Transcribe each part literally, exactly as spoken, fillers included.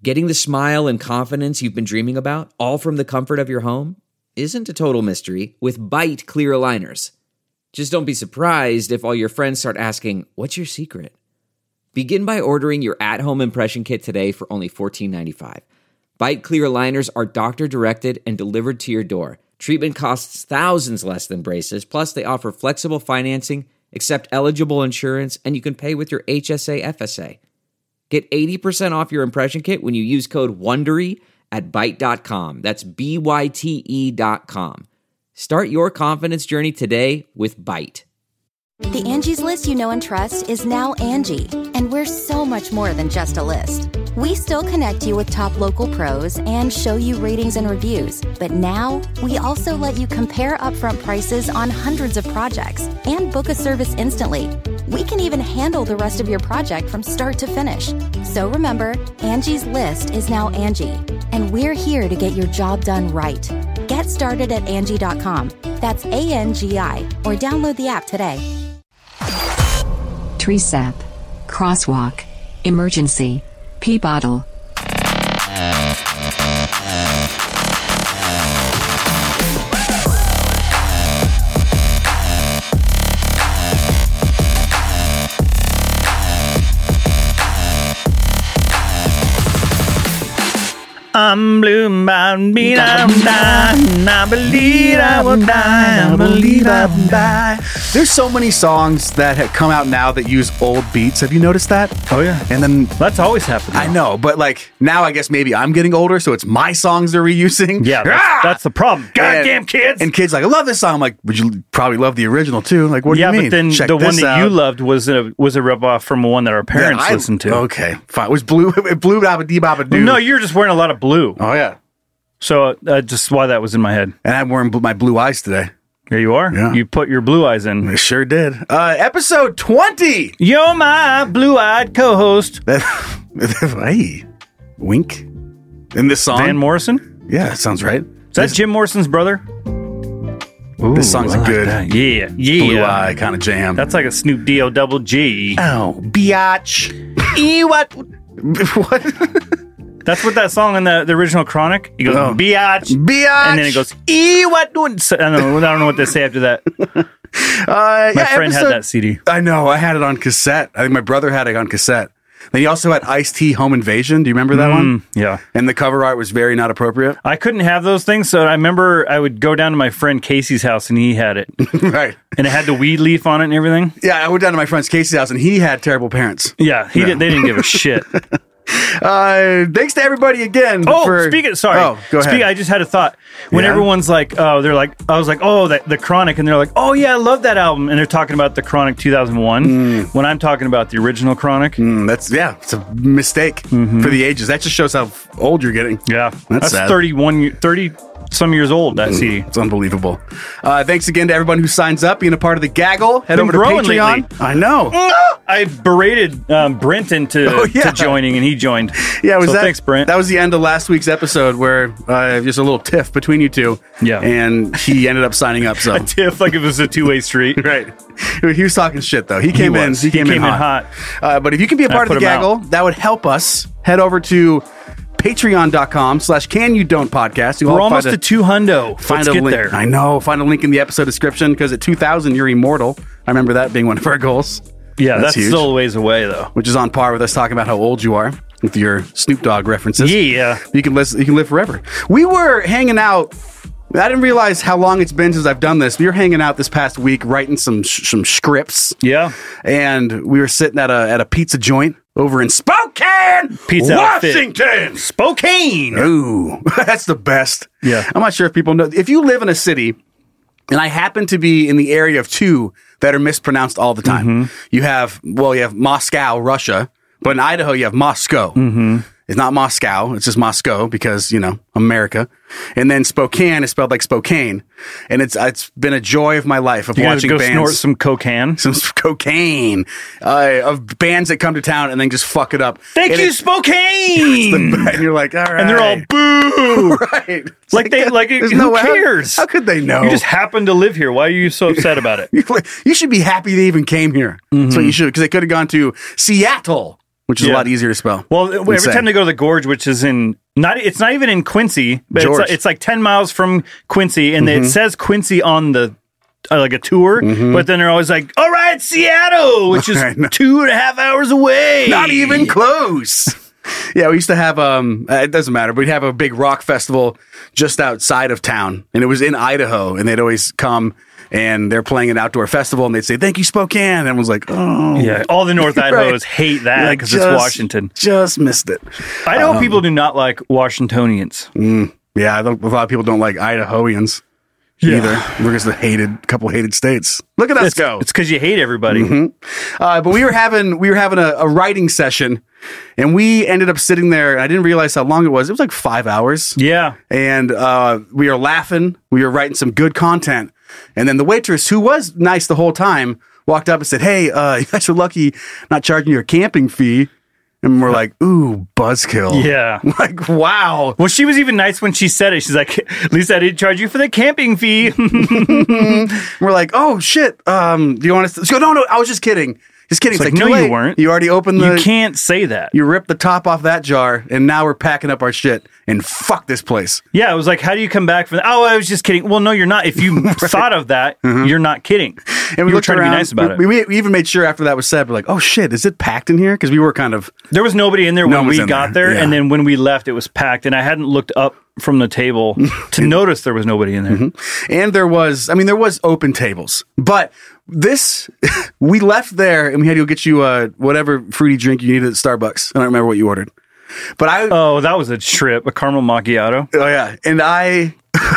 Getting the smile and confidence you've been dreaming about, all from the comfort of your home, isn't a total mystery with Byte clear aligners. Just don't be surprised if all your friends start asking, what's your secret? Begin by ordering your at-home impression kit today for only fourteen ninety-five. Byte clear aligners are doctor-directed and delivered to your door. Treatment costs thousands less than braces, plus they offer flexible financing, accept eligible insurance, and you can pay with your H S A F S A. Get eighty percent off your impression kit when you use code WONDERY at byte dot com. That's B Y T E dot com. Start your confidence journey today with Byte. The Angie's List you know and trust is now Angie, and we're so much more than just a list. We still connect you with top local pros and show you ratings and reviews, but now we also let you compare upfront prices on hundreds of projects and book a service instantly. We can even handle the rest of your project from start to finish. So remember, Angie's List is now Angie, and we're here to get your job done right. Get started at Angie dot com. That's A N G I, or download the app today. Tree sap. Crosswalk. Emergency. Pee bottle. I'm blue, I'm beat, I'm dying. I believe I will die. I believe I will die. There's so many songs that have come out now that use old beats. Have you noticed that? Oh, yeah. And then That's always happened. I know, but like now I guess maybe I'm getting older, so it's my songs they're reusing. Yeah, that's, Ah! that's the problem. Goddamn And- kids. And kids like, I love this song. I'm like, would you probably love the original too? Like, what do yeah, you mean? but then Check the one this that you out. loved was a was a ripoff from one that our parents Yeah, I- listened to. Okay, fine. It was blue. Blue Baba Dee Baba Doo. No, you're just wearing a lot of blue. Oh yeah. So uh, just why that was in my head. And I'm wearing bl- my blue eyes today. Here you are. Yeah. You put your blue eyes in. I sure did. Uh, episode twenty. You're my blue-eyed co-host. Hey, wink. In this song, Van Morrison? yeah, that sounds right. Is that Jim Morrison's brother? Ooh, This song's I a like good that. Yeah, yeah. blue eye kind of jam. That's like a Snoop D O double G. Oh, biatch. E what? What? That's what that song in the, the original Chronic. He goes, Oh. biatch. Biatch. And then it goes, E what? doing?" So- I don't know. I don't know what they say after that. Uh, My yeah, friend episode- had that C D. I know. I had it on cassette. I think my brother had it on cassette. Then he also had Ice-T Home Invasion. Do you remember that one? Mm, yeah. And the cover art was very not appropriate. I couldn't have those things, so I remember I would go down to my friend Casey's house and he had it. Right. And it had the weed leaf on it and everything. Yeah, I went down to my friend's Casey's house and he had terrible parents. Yeah, he Yeah. Did, they didn't give a shit. Uh, thanks to everybody again. Oh, for, speaking. Sorry. Oh, go ahead. Speak, I just had a thought. When Yeah? everyone's like, oh, they're like, I was like, oh, the, the Chronic, and they're like, oh yeah, I love that album, and they're talking about the Chronic two thousand one. When I'm talking about the original Chronic, Mm, that's yeah, it's a mistake Mm-hmm. for the ages. That just shows how old you're getting. yeah, That's that's, sad. thirty-one, ye- thirty some years old. That C D. It's unbelievable. Uh, thanks again to everyone who signs up, being a part of the gaggle. Head Been over to growing Patreon. lately. I know. I berated um, Brent into Oh, yeah. to joining, and he joined. Yeah, was so that? thanks, Brent. That was the end of last week's episode where uh, just a little tiff between you two. Yeah. and he ended up signing up. So Tiff, like it was a two-way street. right, he was talking shit though. He came in. was. He came, He in came in hot. hot. Uh, but if you can be a I part of put the him gaggle, out. that would help us. Head over to patreon.com slash can you don't podcast. You'll We're all almost find a- to two hundo. Find Let's a get link. there. I know. Find a link in the episode description because at two thousand you're immortal. I remember that being one of our goals. Yeah, That's that's, huge. still a ways away though. Which is on par with us talking about how old you are with your Snoop Dogg references. Yeah. You can live, you can live forever. We were hanging out. I didn't realize how long it's been since I've done this. We were hanging out this past week writing some some scripts. Yeah. And we were sitting at a at a pizza joint over in Spokane, Pizza Outfit. Washington. Spokane. Ooh, that's the best. Yeah. I'm not sure if people know. If you live in a city, and I happen to be in the area of two that are mispronounced all the time. Mm-hmm. You have, well, you have Moscow, Russia, but in Idaho, you have Moscow. Mm-hmm. It's not Moscow. It's just Moscow because, you know, America. And then Spokane is spelled like Spokane. And it's it's been a joy of my life of You guys watching go bands. snort some cocaine. some cocaine uh, of bands that come to town and then just fuck it up. Thank And you, it's- Spokane. and you're like, all right. And they're all boo. right. It's Like they like there's who no way- how- cares? How, could they know? You just happen to live here. Why are you so upset about it? You should be happy they even came here. That's Mm-hmm. what you should, because they could have gone to Seattle which is Yeah. a lot easier to spell. Well, every Insane. time they go to the Gorge, which is in not, it's not even in Quincy, but George. it's, it's like ten miles from Quincy, and Mm-hmm. it says Quincy on the uh, like a tour, but then they're always like, "All right, Seattle," which is I know. two and a half hours away. Not even close. Yeah, we used to have, um, uh, it doesn't matter, but we'd have a big rock festival just outside of town, and it was in Idaho, and they'd always come, and they're playing an outdoor festival, and they'd say, "Thank you, Spokane," and everyone's like, "Oh." Yeah, all the North Right. Idahos hate that Like, because it's just- Washington. Just missed it. Idaho Um, people do not like Washingtonians. Yeah, I don't- a lot of people don't like Idahoans either. We're just a hated, couple hated states. Look at us It's go. It's because you hate everybody. Uh, but we were having we were having a, a writing session, and we ended up sitting there. And I didn't realize how long it was. It was like five hours. Yeah. And uh, we were laughing. We were writing some good content. And then the waitress, who was nice the whole time, walked up and said, "Hey, uh, you guys are lucky not charging you a camping fee." And we're like, "Ooh, buzzkill." Yeah. Like, wow. Well, she was even nice when she said it. She's like, "At least I didn't charge you for the camping fee." We're like, "Oh, shit. Um, do you want us to?" She goes, "No, no, I was just kidding. Just kidding." It's It's, like, like, no, too you late. weren't. You already opened the... You can't say that. You ripped the top off that jar, and now we're packing up our shit and fuck this place. Yeah, it was like, how do you come back from that? Oh, I was just kidding. Well, no, you're not. If you thought of that, you're not kidding. And we you were looked trying around, to be nice about we, it. We, we even made sure after that was said, we're like, "Oh shit, is it packed in here?" Because we were kind of There was nobody in there No when one's we in got there, there, yeah. and then when we left, it was packed, and I hadn't looked up from the table to notice there was nobody in there. and there was, I mean, there was open tables, but this we left there and we had to go get you uh, whatever fruity drink you needed at Starbucks. I don't remember what you ordered, but I Oh, that was a trip, a caramel macchiato. Oh yeah, and I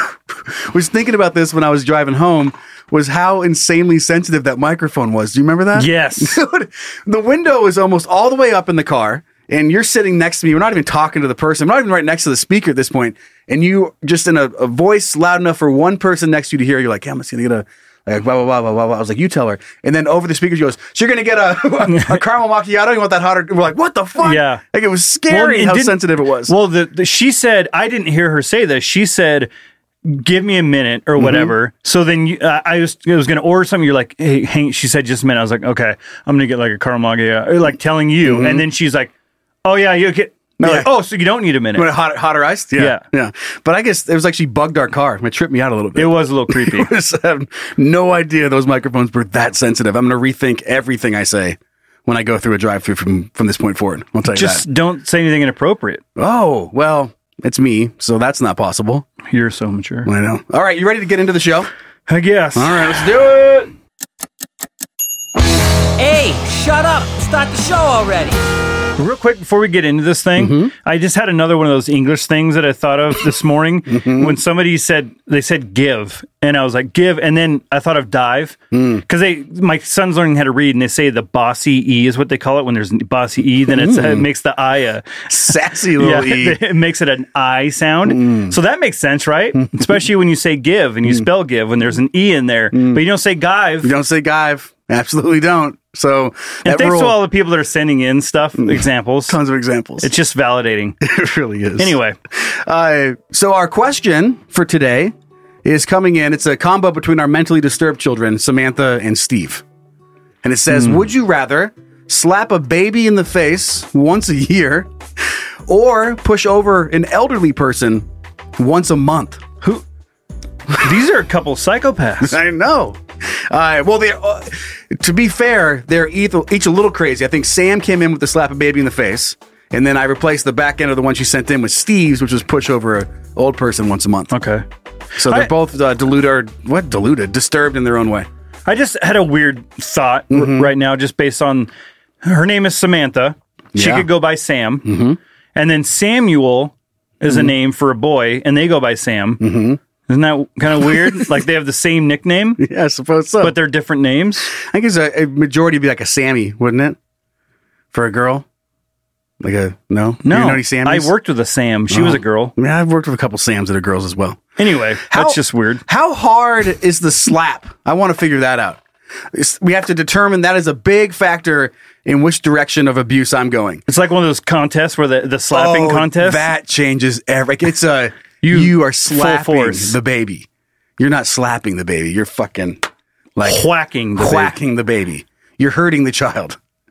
was thinking about this when I was driving home. Was how insanely sensitive that microphone was. Do you remember that? Yes. Dude, the window is almost all the way up in the car, and you're sitting next to me. We're not even talking to the person. We're not even right next to the speaker at this point. And you just in a, a voice loud enough for one person next to you to hear. You're like, "Yeah, I'm just gonna get a." Like, blah, blah, blah, blah, blah, blah. I was like, "You tell her." And then over the speakers, she goes, "So you're going to get a, a caramel macchiato? You want that hotter?" We're like, "What the fuck?" Yeah. Like, it was scary and how didn't- sensitive it was. Well, the, the she said, I didn't hear her say this. She said, "Give me a minute or whatever." So then you, uh, I was I was going to order something. You're like, "Hey, hang." She said, "Just a minute." I was like, "Okay, I'm going to get like a caramel macchiato," or like telling you. And then she's like, "Oh yeah, you get." No, Yeah. like, oh, so you don't need a minute. You want it hot, hot or iced? Yeah. Yeah. Yeah. But I guess it was like she bugged our car. It tripped me out a little bit. It was a little creepy. I have no idea those microphones were that sensitive. I'm going to rethink everything I say when I go through a drive-through from, from this point forward. I'll tell you Just that. don't say anything inappropriate. Oh, well, it's me, so that's not possible. You're so mature. I know. All right, you ready to get into the show? I guess. All right, let's do it. Hey, shut up! Start the show already! Real quick before we get into this thing, Mm-hmm. I just had another one of those English things that I thought of this morning Mm-hmm. when somebody said they said give, and I was like give, and then I thought of dive Mm. because they my son's learning how to read, and they say the bossy e is what they call it when there's bossy e, then it's, it makes the I a Sassy little yeah, E. it makes it an I sound. So that makes sense, right? Especially when you say give and you spell give when there's an e in there, but you don't say give. You don't say Give. Absolutely don't. So And that thanks rule, to all the people that are sending in stuff, examples. tons of examples. It's just validating. It really is. Anyway, Uh, so our question for today is coming in. It's a combo between our mentally disturbed children, Samantha and Steve. And it says, would you rather slap a baby in the face once a year or push over an elderly person once a month? who? These are a couple psychopaths. I know. Uh, well, they uh, to be fair, they're each, each a little crazy. I think Sam came in with the slap a baby in the face, and then I replaced the back end of the one she sent in with Steve's, which was push over a old person once a month. Okay. So they're I- both uh, deluded, or what deluded, disturbed in their own way. I just had a weird thought r- right now, just based on her name is Samantha. She Yeah. could go by Sam. Mm-hmm. And then Samuel is a name for a boy, and they go by Sam. Mm-hmm. Isn't that kind of weird? Like they have the same nickname, Yeah, I suppose so. but they're different names. I guess a, a majority would be like a Sammy, wouldn't it? For a girl, like a no, No, you know any Sammys? I worked with a Sam. She was Oh. a girl. Yeah, I've worked with a couple Sams that are girls as well. Anyway, How- that's just weird. How hard is the slap? I want to figure that out. It's- we have to determine that is a big factor in which direction of abuse I'm going. It's like one of those contests where the, the slapping Oh, contest. that changes every. It's a You- you, are full slapping force. the baby. You're not slapping the baby. You're fucking like whacking the baby. whacking the baby. You're hurting the child.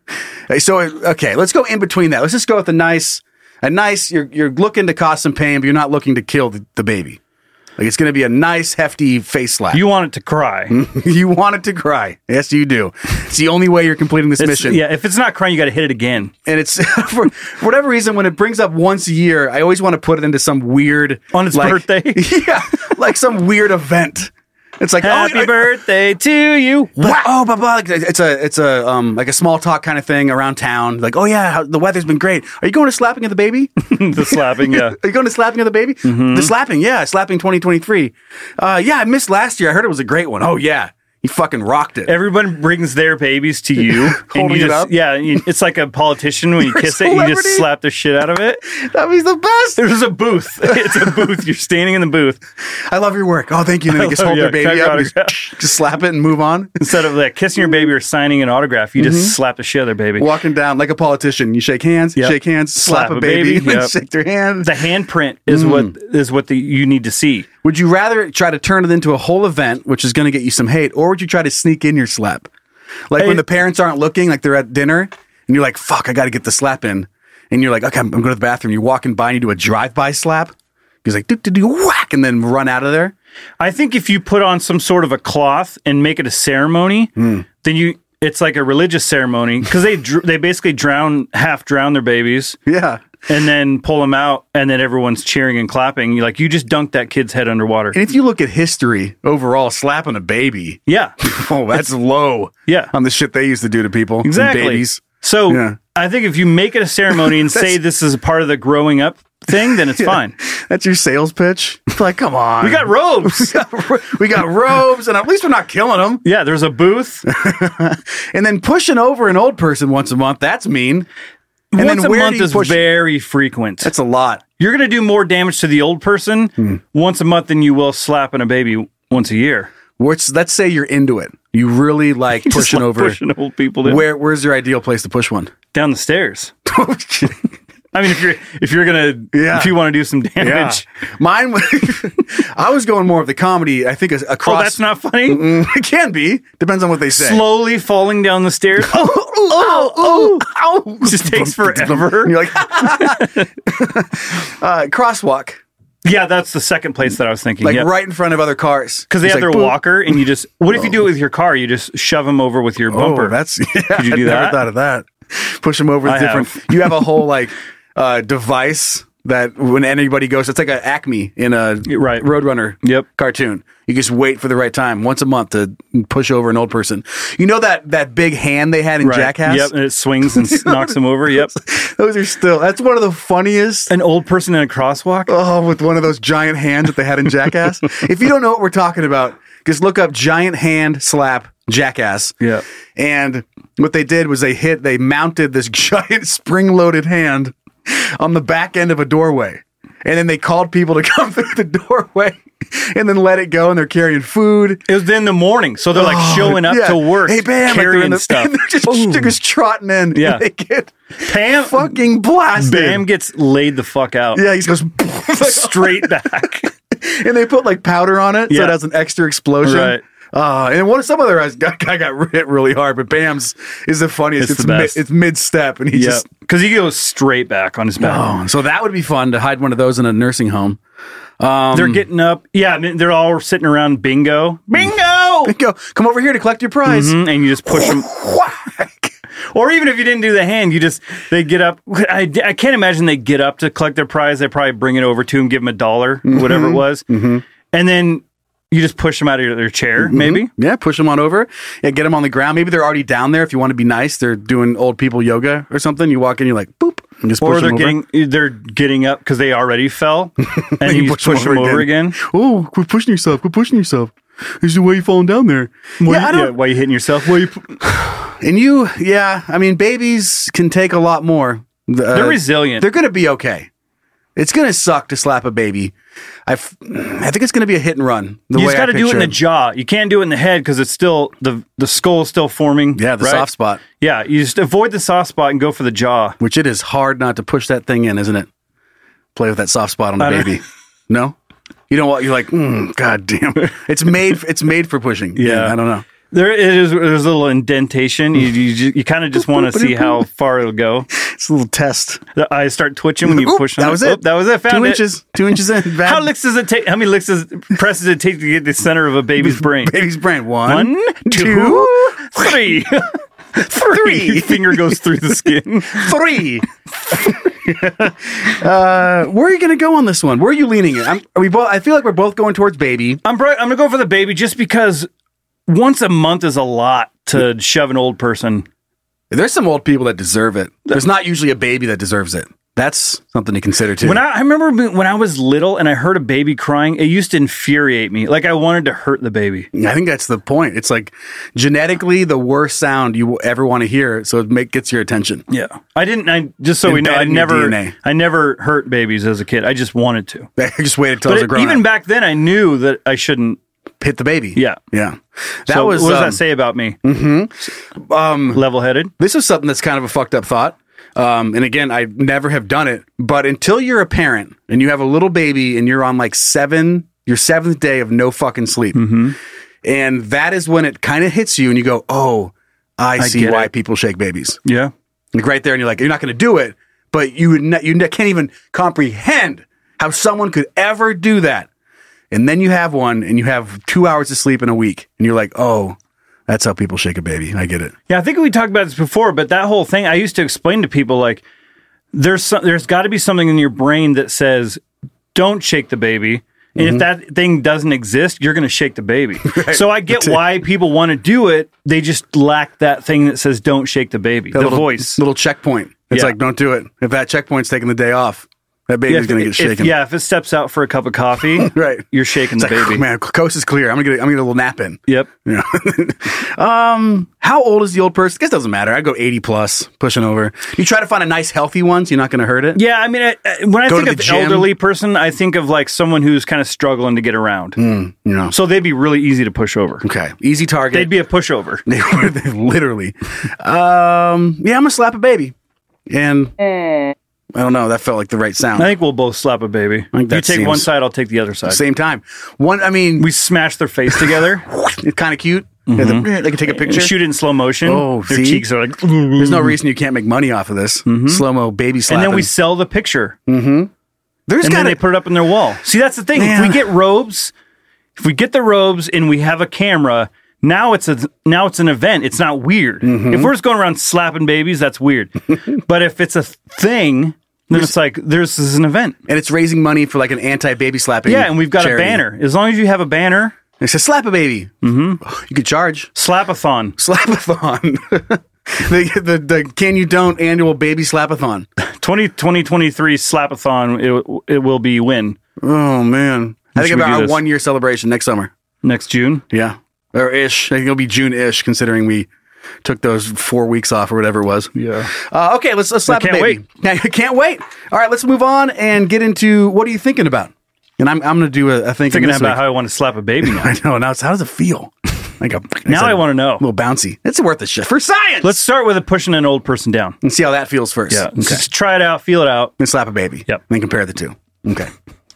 So, okay, let's go in between that. Let's just go with a nice, a nice, you're, you're looking to cause some pain, but you're not looking to kill the, the baby. Like, it's going to be a nice, hefty face slap. You want it to cry. You want it to cry. Yes, you do. It's the only way you're completing this It's- mission. Yeah, if it's not crying, you got to hit it again. And it's, for, for whatever reason, when it brings up once a year, I always want to put it into some weird... On its like- birthday? Yeah, like some weird event. It's like, Happy oh, I- birthday to you. But, oh, blah, blah. It's a, it's a, um, like a small talk kind of thing around town. Like, oh yeah, how, the weather's been great. Are you going to slapping of the baby? The slapping, yeah. Are you going to slapping of the baby? Mm-hmm. The slapping, yeah, slapping twenty twenty-three. Uh, yeah, I missed last year. I heard it was a great one. Oh yeah, he fucking rocked it. Everyone brings their babies to you. and Holding you it just, up? Yeah, you, it's like a politician when you You're a kiss it, you just celebrity? slap the shit out of it. That was the best. There's a booth. It's a booth. You're standing in the booth. I love your work. Oh, thank you. And then they just I love- hold their yeah, baby cut up, your and just, autograph. just slap it and move on. Instead of like kissing your baby or signing an autograph, you just slap the shit out of their baby. Walking down like a politician, you shake hands, Yep. shake hands, slap, Slap a a baby, baby, and then yep. shake their hand. The handprint is what is what the, you need to see. Would you rather try to turn it into a whole event, which is going to get you some hate, or would you try to sneak in your slap? Like Hey. when the parents aren't looking, like they're at dinner, and you're like, fuck, I got to get the slap in. And you're like, okay, I'm, I'm going to the bathroom. You're walking by and you do a drive-by slap. He's like, do, do, do, whack, and then run out of there. I think if you put on some sort of a cloth and make it a ceremony, then you it's like a religious ceremony because they dr- they basically drown half drown their babies Yeah. and then pull them out and then everyone's cheering and clapping. You like you just dunked that kid's head underwater. And if you look at history overall, slapping a baby, Yeah, oh, that's low. Yeah. On the shit they used to do to people. and exactly. babies. So Yeah. I think if you make it a ceremony and say this is a part of the growing up thing, then it's fine. That's your sales pitch. It's like, come on. We got robes. we got, ro- we got robes, and at least we're not killing them. Yeah, there's a booth. And then pushing over an old person once a month, that's mean. And Once then a where month do you is push- very frequent. That's a lot. You're going to do more damage to the old person once a month than you will slapping a baby once a year. What's, let's say you're into it. You really like Just pushing like over. pushing old people to- Where, where's your ideal place to push one? down the stairs. I mean, if you're if you're gonna Yeah. if you want to do some Yeah. damage, Mine was, I was going more of the comedy. I think a- across. oh, that's not funny. Mm, it can be. Depends on what they say. Slowly falling down the stairs. Oh, oh, oh, oh. It just takes forever. And you're like, uh, crosswalk. Yeah, that's the second place that I was thinking. Like Yep. right in front of other cars. Because they It's have like, their boop. walker, and you just what if you do it with your car? You just shove them over with your bumper. Oh, that's yeah, Could you do I never that? thought of that. Push them over with I different. have. You have a whole like uh, device that when anybody goes, it's like an Acme in a Right. Roadrunner Yep. cartoon. You just wait for the right time once a month to push over an old person. You know that that big hand they had in Right. Jackass? Yep, and it swings and s- knocks them over. Yep. Those are still. That's one of the funniest. An old person in a crosswalk. Oh, with one of those giant hands that they had in Jackass. If you don't know what we're talking about, just look up giant hand slap Jackass. Yeah. And what they did was they hit, they mounted this giant spring loaded hand on the back end of a doorway. And then they called people to come through the doorway and then let it go. And they're carrying food. It was in the morning, so they're like Oh, showing up yeah. to work, Hey, bam, like they're carrying in the, stuff. And they're just, they're just trotting in. Yeah. And they get Pam, fucking blasted. Bam gets laid the fuck out. Yeah, he goes Straight back. and they put like powder on it so Yeah. it has an extra explosion. Right. Uh, and one some other guy guy got hit really hard, but Bam's is the funniest. It's It's the mid, best. it's mid step, and he Yeah, just because he goes straight back on his back. oh, so that would be fun to hide one of those in a nursing home. Um, They're getting up. Yeah, I mean, they're all sitting around bingo. Bingo! go come over here to collect your prize. Mhm, and you just push them. Whack. Or even if you didn't do the hand, you just, they get up. I, I can't imagine they get up to collect their prize. They probably bring it over to him, give them a dollar, whatever it was. And then you just push them out of their chair, maybe. Yeah, push them on over. Yeah, get them on the ground. Maybe they're already down there. If you want to be nice, they're doing old people yoga or something. You walk in, you're like boop, and just push Or they're them over. getting they're getting up because they already fell, and you, just push them over again. Oh, quit pushing yourself. Quit pushing yourself. This is the way you falling down there. Why yeah, I you, don't. yeah, why you hitting yourself? Why you, pu- And you, yeah, I mean, babies can take a lot more. Uh, They're resilient. They're going to be okay. It's going to suck to slap a baby. I, f- I think it's going to be a hit and run. The you way just got to I do it in the picture jaw. You can't do it in the head because it's still the the skull is still forming. Yeah, the right? soft spot, Yeah, you just avoid the soft spot and go for the jaw. which it is hard not to push that thing in, isn't it? Play with that soft spot on the I don't- baby. No, you don't want. You're like, mm, God damn. It's made. It's made for pushing. Yeah. I don't know. There it is. There's a little indentation. You you, you kind of just want to see how far it'll go. It's a little test. The eyes start twitching when you Oop, push on that it. was it. Oop, that was it. Found two it. inches. Two inches in. Bad. How licks does it take? How many licks does presses it take to get the center of a baby's brain? Baby's brain. One, One, two, two, three. Three. Your finger goes through the skin. three. uh, where are you going to go on this one? Where are you leaning in? I'm, are we both? I feel like we're both going towards baby. I'm bro- I'm gonna go for the baby just because once a month is a lot to shove an old person. There's some old people that deserve it. There's not usually a baby that deserves it. That's something to consider too. When I, I remember when I was little and I heard a baby crying, it used to infuriate me. Like I wanted to hurt the baby. I think that's the point. It's like genetically the worst sound you will ever want to hear, so it make, gets your attention. Yeah, I didn't. I just so we know, I Embedded in your never, D N A. I never hurt babies as a kid. I just wanted to. I just waited till I But was a it, grown even up. back then, I knew that I shouldn't. Hit the baby. Yeah, Yeah. That so was what does um, that say about me? Mm-hmm. Um, Level-headed. This is something that's kind of a fucked up thought. Um, and again, I never have done it, but until you're a parent and you have a little baby and you're on like seven, your seventh day of no fucking sleep. Mm-hmm. And that is when it kind of hits you and you go, oh, I, I see get why it. people shake babies. Yeah. Like right there. And you're like, you're not going to do it, but you would ne- you ne- can't even comprehend how someone could ever do that. And then you have one and you have two hours of sleep in a week and you're like, oh, that's how people shake a baby. I get it. Yeah, I think we talked about this before, but that whole thing, I used to explain to people like, there's some, there's got to be something in your brain that says, don't shake the baby. And Mm-hmm. if that thing doesn't exist, you're going to shake the baby. So I get why people want to do it. They just lack that thing that says, don't shake the baby. That the little, voice. Little checkpoint. It's Yeah. like, don't do it. If that checkpoint's taking the day off, that baby's Yeah, if, going to get if- shaken. yeah, if it steps out for a cup of coffee, Right. you're shaking It's the like, baby. oh, man, coast is clear. I'm going to get I'm gonna get a little nap in. Yep. You know? um, how old is the old person? I guess it doesn't matter. I go eighty plus, pushing over. You try to find a nice, healthy one, so you're not going to hurt it. Yeah, I mean, I, I- when I Go think to of the gym. elderly person, I think of like someone who's kind of struggling to get around. You know. So they'd be really easy to push over. Okay. Easy target. They'd be a pushover. They were they literally. Um, yeah, I'm gonna slap a baby, and I don't know. That felt like the right sound. I think we'll both slap a baby. think You that take one seems- side, I'll take the other side. Same time. One. I mean, We smash their face together. it's kind of cute. They can take a picture. Shoot it in slow motion. Oh, their see? cheeks are like. There's no reason you can't make money off of this slow mo baby And slapping. then we sell the picture, There's and then gotta- they put it up on their wall. See, that's the thing. Man. If we get robes, if we get the robes, and we have a camera, now it's a now it's an event. It's not weird. Mm-hmm. If we're just going around slapping babies, that's weird. But if it's a thing, then it's like there's this is an event. and it's raising money for like an anti baby slapping. Yeah, and we've got charity. a banner. As long as you have a banner, It says slap a baby. Mm-hmm. You could charge slapathon. slapathon. the, the the can you don't annual baby slapathon. twenty twenty-three slapathon. It, it will be when Oh man, I think Should we about do our this? one year celebration next summer. next June. Yeah, or ish. I think it'll be June ish, considering we took those four weeks off or whatever it was. Yeah. Uh, okay, let's let's slap I a can't baby. I can't wait. All right, let's move on and get into what are you thinking about? And I'm I'm going to do a, a thinking, Thinking this about week. how I want to slap a baby now. I know. Now it's how does it feel? Like a Now I want to A know. little bouncy. It's worth a shit for science. Let's start with a pushing an old person down. and see how that feels first. Yeah. Okay. Just try it out, feel it out. Then slap a baby. Yep. Then compare the two. Okay.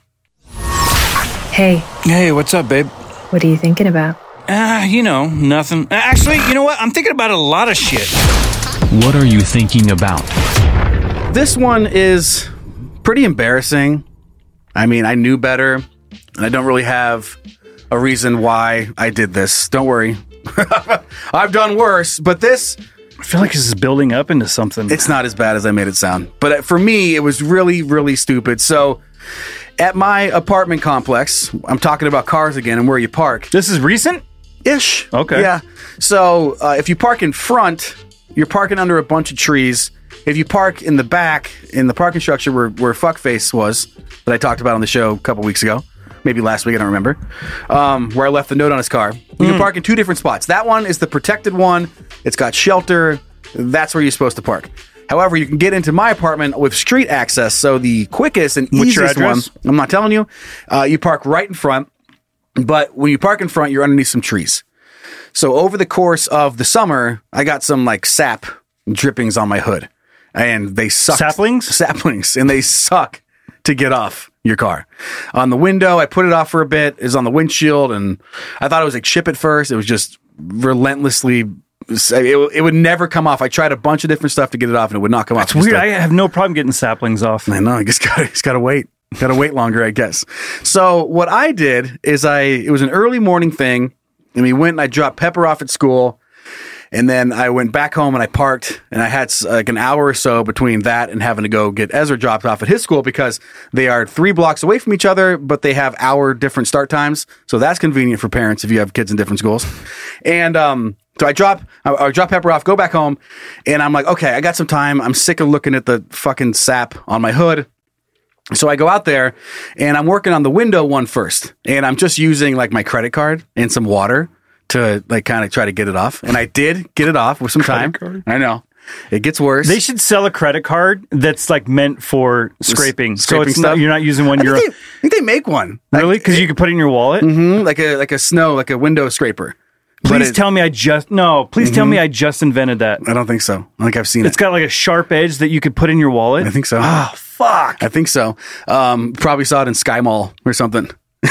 Hey, Hey, what's up, babe? what are you thinking about? Ah, you know, nothing. Uh, Actually, you know what? I'm thinking about a lot of shit. What are you thinking about? This one is pretty embarrassing. I mean, I knew better, and I don't really have a reason why I did this. Don't worry. I've done worse, but this, I feel like this is building up into something. it's not as bad as I made it sound. But for me, it was really, really stupid. So at my apartment complex, I'm talking about cars again and where you park. This is recent? Ish. Okay. Yeah. So uh, if you park in front, you're parking under a bunch of trees. If you park in the back, in the parking structure where, where Fuckface was, that I talked about on the show a couple weeks ago, maybe last week, I don't remember, um, where I left the note on his car. You can park in two different spots. That one is the protected one. It's got shelter. That's where you're supposed to park. However, you can get into my apartment with street access. So the quickest and What's your easiest one, address? I'm not telling you, uh, you park right in front. But when you park in front, you're underneath some trees. So over the course of the summer, I got some like sap drippings on my hood, and they suck. Saplings? Saplings, and they suck to get off your car. On the window, I put it off for a bit. It was on the windshield, and I thought it was like chip at first. It was just relentlessly. It, it would never come off. I tried a bunch of different stuff to get it off, and it would not come off. It's weird. I have no problem getting saplings off. I know. I just got just got to wait. Got to wait longer, I guess. So what I did is I. It was an early morning thing, and we went and I dropped Pepper off at school. And then I went back home and I parked, and I had like an hour or so between that and having to go get Ezra dropped off at his school because they are three blocks away from each other, but they have hour different start times. So that's convenient for parents if you have kids in different schools. And um, so I drop, I, I drop Pepper off, go back home, and I'm like, okay, I got some time. I'm sick of looking at the fucking sap on my hood. So I go out there and I'm working on the window one first, and I'm just using like my credit card and some water to like kind of try to get it off. And I did get it off with some time. Card? I know. It gets worse. They should sell a credit card that's like meant for scraping. S- so scraping it's stuff? not, you're not using one. I You're think, they, I think they make one. Really? Because you can put it in your wallet? Mm-hmm, like a like a snow, like a window scraper. Please it, tell me I just, no, please mm-hmm. tell me I just invented that. I don't think so. I think I've seen it's it. It's got like a sharp edge that you could put in your wallet? I think so. Oh, fuck. I think so. Um, probably saw it in Sky Mall or something.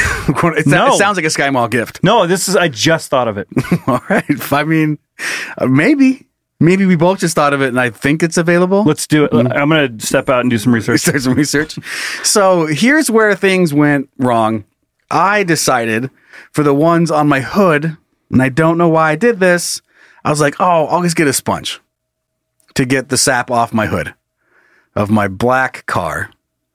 it, no. it sounds like a Sky Mall gift. No, this is, I just thought of it. All right. I mean, uh, maybe. Maybe we both just thought of it and I think it's available. Let's do it. Mm-hmm. I'm going to step out and do some research. Start some research. So here's where things went wrong. I decided for the ones on my hood, and I don't know why I did this, I was like, oh, I'll just get a sponge to get the sap off my hood of my black car.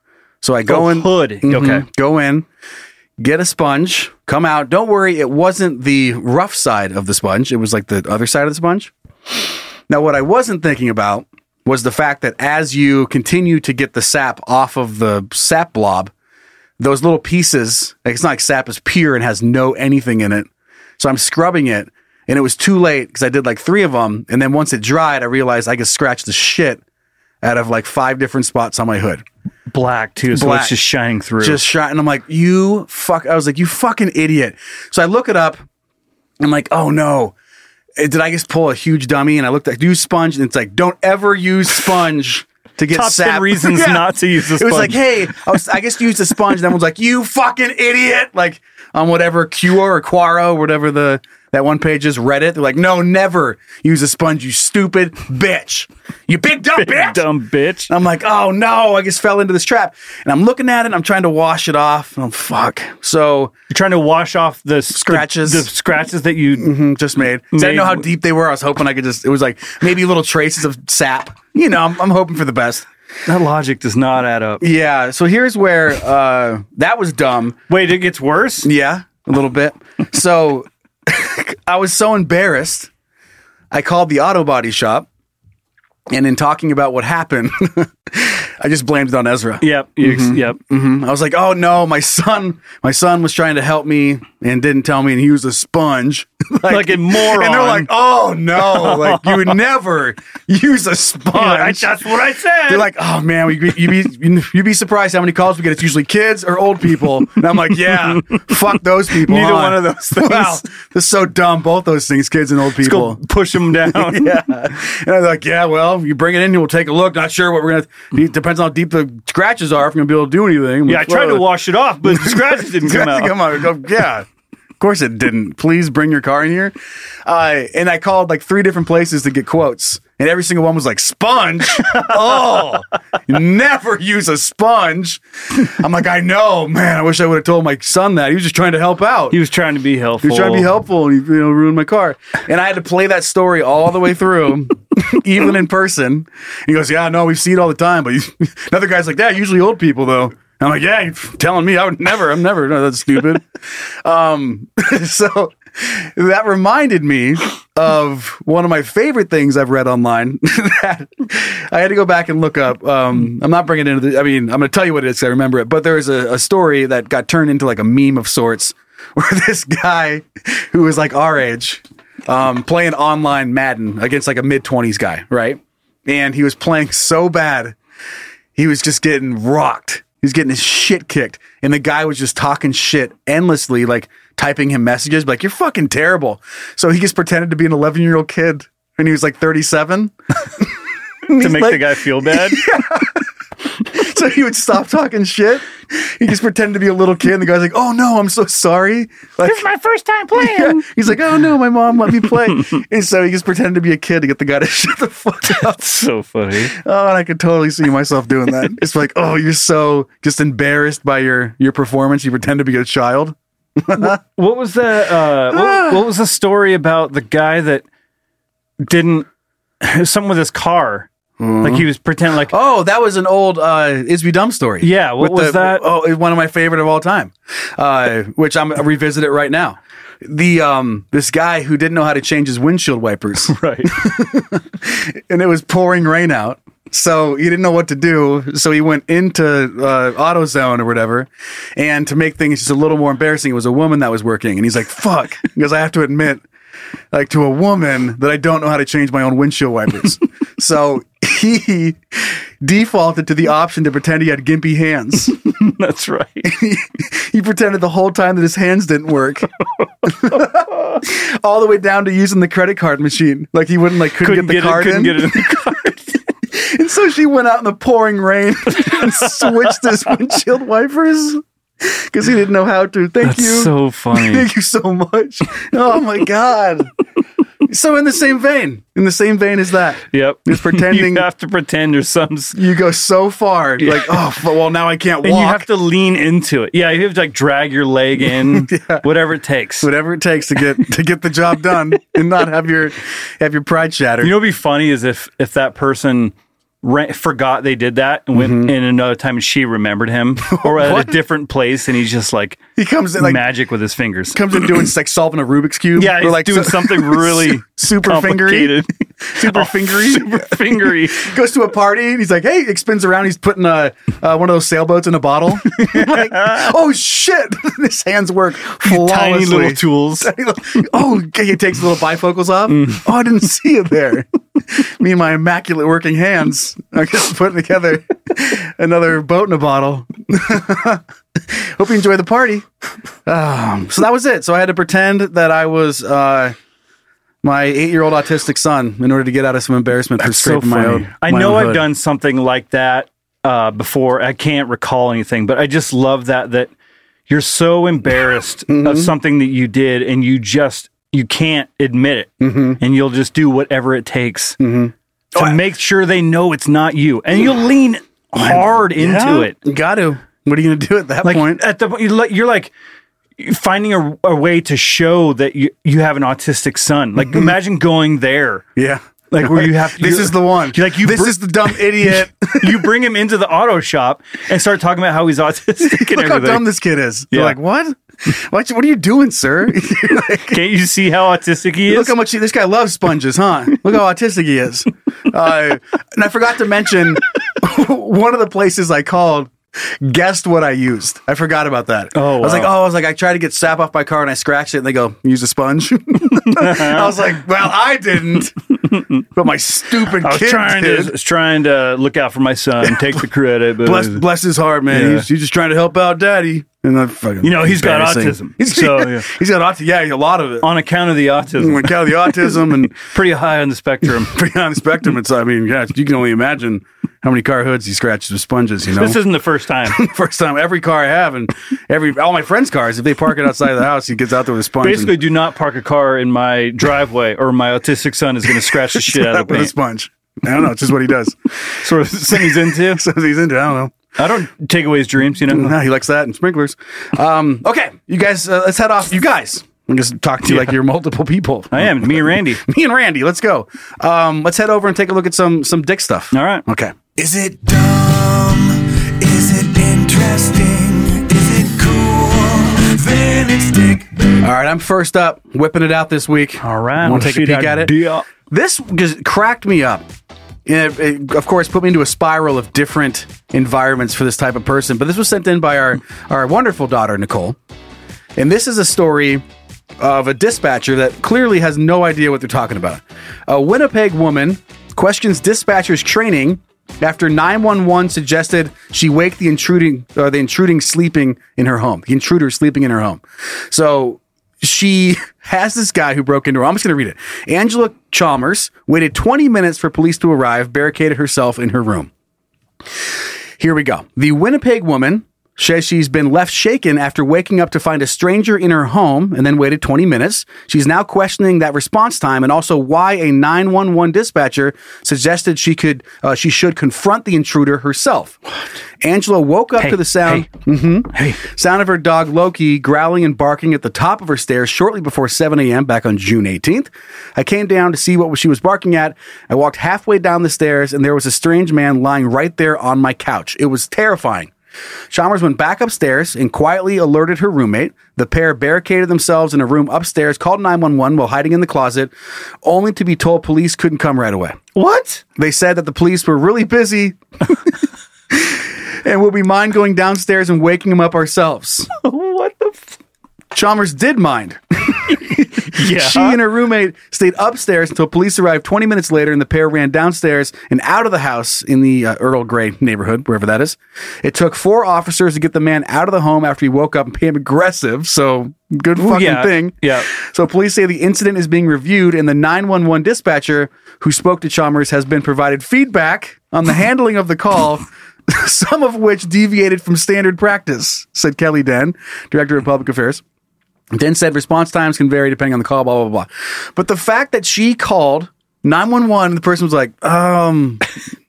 So I go oh, in. Hood. Mm-hmm, okay. Go in, get a sponge, come out. Don't worry, it wasn't the rough side of the sponge. It was like the other side of the sponge. Now, what I wasn't thinking about was the fact that as you continue to get the sap off of the sap blob, those little pieces, like it's not like sap is pure and has no anything in it. So I'm scrubbing it, and it was too late because I did like three of them. And then once it dried, I realized I could scratch the shit out of like five different spots on my hood. Black too, so Black. It's just shining through. Just shine. And I'm like, you fuck. I was like, you fucking idiot. So I look it up. I'm like, oh no. Did I just pull a huge dummy? And I looked at use sponge, and it's like, don't ever use sponge to get Top sap. ten reasons yeah. not to use the sponge. It was like, hey, I, was, I guess use the sponge. And everyone's like, you fucking idiot. Like on whatever Cure or Quaro, whatever the that one page is, Reddit. They're like, no, never use a sponge, you stupid bitch. You big dumb big bitch. dumb bitch. And I'm like, oh no, I just fell into this trap. And I'm looking at it, and I'm trying to wash it off. And I'm fuck. So you're trying to wash off the scratches, the, the scratches that you mm-hmm, just made. made. I didn't know how deep they were. I was hoping I could just. It was like maybe little traces of sap. You know, I'm, I'm hoping for the best. That logic does not add up. Yeah. So here's where uh, that was dumb. Wait, it gets worse? Yeah, a little bit. So I was so embarrassed. I called the auto body shop, and in talking about what happened, I just blamed it on Ezra. Yep. Mm-hmm. Yep. Mm-hmm. I was like, oh no, my son, my son was trying to help me and didn't tell me, and he used a sponge. like, like a moron. And they're like, oh no, like you would never use a sponge. Yeah, that's what I said. They're like, oh man, you be, you be you'd be surprised how many calls we get. It's usually kids or old people. And I'm like, yeah, fuck those people. Neither huh? one of those things. Wow, this is so dumb. Both those things, kids and old people. Let's go push them down. Yeah. And they're like, yeah, well, you bring it in, we'll take a look. Not sure what we're gonna. It depends on how deep the scratches are if we're gonna be able to do anything. Yeah, I tried to wash it off, but the scratches didn't come out. come out. Go, yeah. Of course it didn't. Please bring your car in here. Uh, and I called like three different places to get quotes. And every single one was like, sponge? Oh, never use a sponge. I'm like, I know, man. I wish I would have told my son that. He was just trying to help out. He was trying to be helpful. He was trying to be helpful, and he, you know, ruined my car. And I had to play that story all the way through, even in person. He goes, yeah, no, we see it all the time. But another guy's like, yeah, usually old people, though. I'm like, yeah, you're telling me I would never, I'm never, no, that's stupid. um, so that reminded me of one of my favorite things I've read online that I had to go back and look up. Um, I'm not bringing it into the, I mean, I'm going to tell you what it is 'cause I remember it, but there was a, a story that got turned into like a meme of sorts where this guy who was like our age, um, playing online Madden against like a mid twenties guy, right? And he was playing so bad, he was just getting rocked. He's getting his shit kicked. And the guy was just talking shit endlessly, like typing him messages, like, you're fucking terrible. So he just pretended to be an eleven year old kid and he was like thirty-seven. To make like, the guy feel bad? Yeah. So So he would stop talking shit. He just pretended to be a little kid. And the guy's like, "Oh no, I'm so sorry. Like, This is my first time playing. yeah. He's like, "Oh no, my mom let me play." And so he just pretended to be a kid to get the guy to shut the fuck up. So funny. Oh, and I could totally see myself doing that. It's like, oh, you're so just embarrassed by your your performance. You pretend to be a child. What was the uh, what, what was the story about the guy that didn't something with his car? Mm-hmm. Like he was pretending like Oh, that was an old uh, Isby Dumb story. Yeah, what With was the- that? Oh, it's one of my favorite of all time, uh, which I'm I revisit it right now. The um, this guy who didn't know how to change his windshield wipers, right. and it was pouring rain out. So he didn't know what to do. So he went into uh, AutoZone or whatever. And to make things just a little more embarrassing, it was a woman that was working. And he's like, fuck. Because I have to admit, like to a woman, that I don't know how to change my own windshield wipers. So he defaulted to the option to pretend he had gimpy hands. That's right. he, he pretended the whole time that his hands didn't work. All the way down to using the credit card machine. Like he wouldn't like couldn't, Couldn't get the get card it, couldn't in. get it in the card. And so she went out in the pouring rain and switched his windshield wipers because he didn't know how to. Thank That's you. so funny. Thank you so much. Oh my God. So in the same vein, in the same vein as that, Yep. just pretending. You have to pretend there's some s- You go so far, like, oh, f- well, now I can't walk. and you have to lean into it. Yeah, you have to like drag your leg in, whatever it takes. Whatever it takes to get to get the job done and not have your have your pride shattered. You know, what'd be funny is if if that person ra- forgot they did that and went Mm-hmm. in another time and she remembered him, or at a What? different place, and he's just like he comes in like magic with his fingers. comes in doing like solving a Rubik's cube. Yeah, or he's like doing so- something really super fingery, complicated. super Oh, fingery, super fingery. Goes to a party and he's like, "Hey!" He spins around. He's putting a uh, one of those sailboats in a bottle. Like, oh shit! His hands work flawlessly. Tiny little tools. Oh, okay, he takes the little bifocals off. Mm. Oh, I didn't see it there. Me and my immaculate working hands are just putting together another boat in a bottle. Hope you enjoy the party. Um, so that was it. So I had to pretend that I was uh, my eight-year-old autistic son in order to get out of some embarrassment for That's so scraping my funny. own. I my know own I've hood. done something like that uh, before. I can't recall anything, but I just love that that you're so embarrassed Mm-hmm. of something that you did, and you just you can't admit it, Mm-hmm. and you'll just do whatever it takes to make sure they know it's not you, and you'll lean hard into Yeah, it. You got to. What are you going to do at that Like point? at the you're like, you're like finding a, a way to show that you you have an autistic son. Like imagine going there. Yeah. Like where you have to, This you- is the one. You're like you. This br- is the dumb idiot. you bring him into the auto shop and start talking about how he's autistic and Look how everything. dumb this kid is. You're Yeah. like, what? What? What are you doing, sir? Like, Can't you see how autistic he is? look how much he, this guy loves sponges, huh? Look how autistic he is. Uh, and I forgot to mention one of the places I called guessed what I used. I forgot about that. Oh, I was wow. like, oh, I was like, I tried to get sap off my car and I scratched it, and they go, use a sponge. I was like, well, I didn't, but my stupid I was kid trying did. to was trying to look out for my son, take the credit, but Bless, bless his heart, man. Yeah. He's, he's just trying to help out daddy. And I fucking You know, he's got embarrassing. autism. He's, So, yeah. he's got autism. Yeah, a lot of it. on account of the On autism, account of the autism and pretty high on the spectrum. pretty on the spectrum. It's, I mean, yeah, you can only imagine how many car hoods he scratches with sponges, you know? This isn't the first time. First time, every car I have and every all my friends' cars, if they park it outside of the house, he gets out there with a sponge. Basically, and do not park a car in my driveway, or my autistic son is going to scratch the shit out of the with a paint. sponge. I don't know. It's just what he does. Sort of something he's into. So he's into. I don't know. I don't take away his dreams, you know. No, he likes that and sprinklers. Um, okay, you guys, uh, let's head off. You guys, I'm just talk to you like you're multiple people. I am. Me and Randy. Me and Randy. Let's go. Um, let's head over and take a look at some some dick stuff. All right. Okay. Is it dumb? Is it interesting? Is it cool? Then it's dick. All right, I'm first up, whipping it out this week. All right. Want to take a Shoot peek out at it? deal. This just cracked me up. It, it, of course, put me into a spiral of different environments for this type of person. But this was sent in by our, our wonderful daughter, Nicole. And this is a story of a dispatcher that clearly has no idea what they're talking about. A Winnipeg woman questions dispatcher's training after nine one one suggested she wake the intruding or the intruding sleeping in her home. The intruder sleeping in her home. So she has this guy who broke into her. I'm just going to read it. Angela Chalmers waited twenty minutes for police to arrive, barricaded herself in her room. Here we go. The Winnipeg woman says she's been left shaken after waking up to find a stranger in her home and then waited twenty minutes. She's now questioning that response time and also why a nine one one dispatcher suggested she could uh, she should confront the intruder herself. What? Angela woke up Hey, to the sound hey, Mhm. hey. sound of her dog Loki growling and barking at the top of her stairs shortly before seven a.m. back on June eighteenth. I came down to see what she was barking at. I walked halfway down the stairs and there was a strange man lying right there on my couch. It was terrifying. Chalmers went back upstairs and quietly alerted her roommate. The pair barricaded themselves in a room upstairs, called nine one one while hiding in the closet, only to be told police couldn't come right away. What? They said that the police were really busy and would we mind going downstairs and waking them up ourselves. What the f- Chalmers did mind. Yeah. She and her roommate stayed upstairs until police arrived twenty minutes later, and the pair ran downstairs and out of the house in the uh, Earl Grey neighborhood, wherever that is. It took four officers to get the man out of the home after he woke up and became aggressive, so good Ooh, fucking yeah. thing. Yeah. So police say the incident is being reviewed, and the nine one one dispatcher who spoke to Chalmers has been provided feedback on the handling of the call, some of which deviated from standard practice, said Kelly Den, Director of Public Affairs. Den said response times can vary depending on the call, blah, blah, blah. But the fact that she called nine one one and the person was like, um,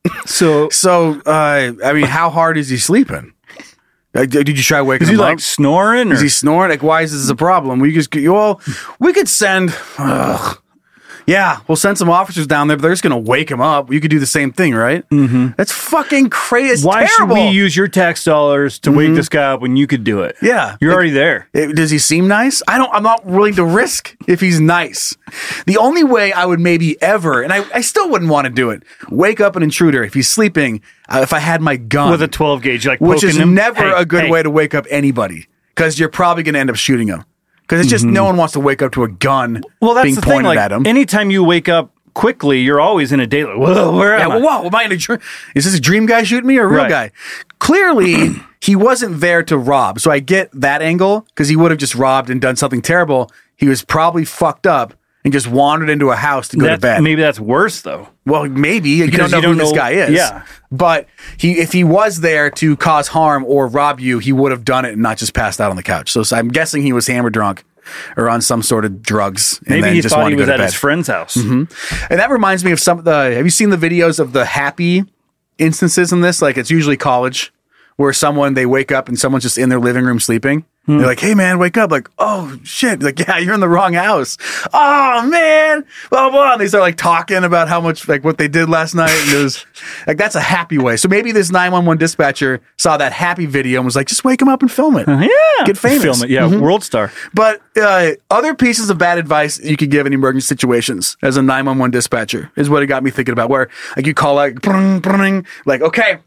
So, so, uh, I mean, how hard is he sleeping? Uh, did you try waking is he him like up? snoring? Or? Is he snoring? Like, why is this a problem? We just, well, we could send, ugh. Yeah, we'll send some officers down there, but they're just going to wake him up. You could do the same thing, right? Mm-hmm. That's fucking crazy. It's Why terrible. should we use your tax dollars to wake this guy up when you could do it? Yeah. You're Like, already there. It- does he seem nice? I don't, I'm not willing to risk if he's nice. The only way I would maybe ever, and I, I still wouldn't want to do it, wake up an intruder if he's sleeping, uh, if I had my gun. With a twelve gauge, like which poking is him. never Hey, a good hey. way to wake up anybody because you're probably going to end up shooting him. Because it's just no one wants to wake up to a gun Well, that's being the pointed thing. Like, at him. anytime you wake up quickly, you're always in a daily. Whoa, where Yeah, am well, I? whoa, am I in a dream? Is this a dream guy shooting me or a real Right. guy? Clearly, he wasn't there to rob. So I get that angle because he would have just robbed and done something terrible. He was probably fucked up and just wandered into a house to go That- to bed. Maybe that's worse though. Well, maybe you Because don't know you don't who this know- guy is. yeah. But he, if he was there to cause harm or rob you, he would have done it and not just passed out on the couch. So, so I'm guessing he was hammered drunk or on some sort of drugs. And Maybe then he just thought wanted he to was go at to his bed. friend's house. And that reminds me of some of the. Have you seen the videos of the happy instances in this? Like it's usually college where someone they wake up and someone's just in their living room sleeping. They're like, "Hey man, wake up!" Like, "Oh shit!" Like, "Yeah, you're in the wrong house." Oh man, blah blah. And they start like talking about how much like what they did last night, and it was like that's a happy way. So maybe this nine one one dispatcher saw that happy video and was like, "Just wake him up and film it." Yeah. Get famous. Film it. Yeah. Mhm. World star. But uh, other pieces of bad advice you could give in emergency situations as a nine one one dispatcher is what it got me thinking about. Where like you call like, brung, brung, like okay,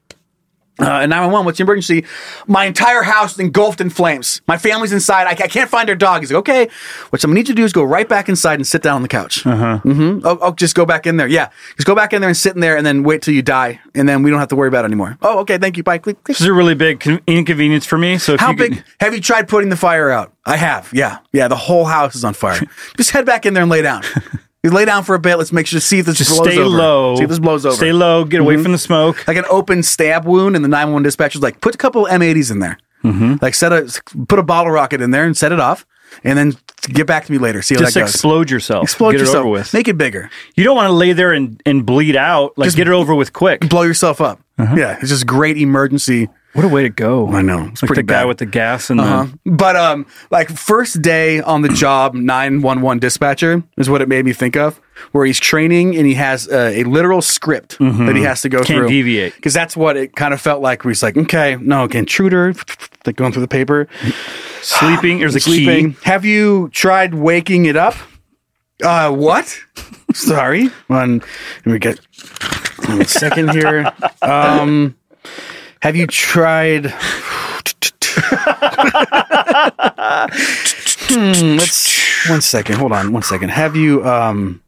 uh, nine one one, what's the emergency? My entire house is engulfed in flames. My family's inside. I, I can't find their dog. He's like, okay, what I'm gonna need you to do is go right back inside and sit down on the couch. Uh-huh. Mm-hmm. Oh, oh, just go back in there. Yeah, just go back in there and sit in there, and then wait till you die, and then we don't have to worry about it anymore. Oh, okay, thank you. Bye. Click, click. This is a really big con- inconvenience for me. So if How you could- big have you tried putting the fire out? I have. Yeah. Yeah. The whole house is on fire. Just head back in there and lay down. You lay down for a bit. Let's make sure see if this just blows stay over. low. See if this blows over. Stay low. Get away Mhm. from the smoke. Like an open stab wound, and the nine one one dispatcher's like, put a couple M eighties in there. Mm-hmm. Like set a put a bottle rocket in there and set it off, and then get back to me later. See how Just that goes. explode yourself. Explode Get yourself. it over with. Make it bigger. You don't want to lay there and, and bleed out. Like Just get it over with quick. Blow yourself up. Yeah, it's just great emergency. What a way to go. I know. It's like pretty the guy bad. with the gas and Uh-huh. But um, like first day on the job, nine one one dispatcher is what it made me think of, where he's training and he has uh, a literal script that he has to go Can't through. deviate. Because that's what it kind of felt like. Where he's like, okay, no, okay, intruder, like going through the paper, the sleeping. There's a sleeping. key. Have you tried waking it up? Uh, what? Sorry. One, let me get one second here. Um, have you tried? Hmm, let's one second. Hold on, one second. Have you? Um,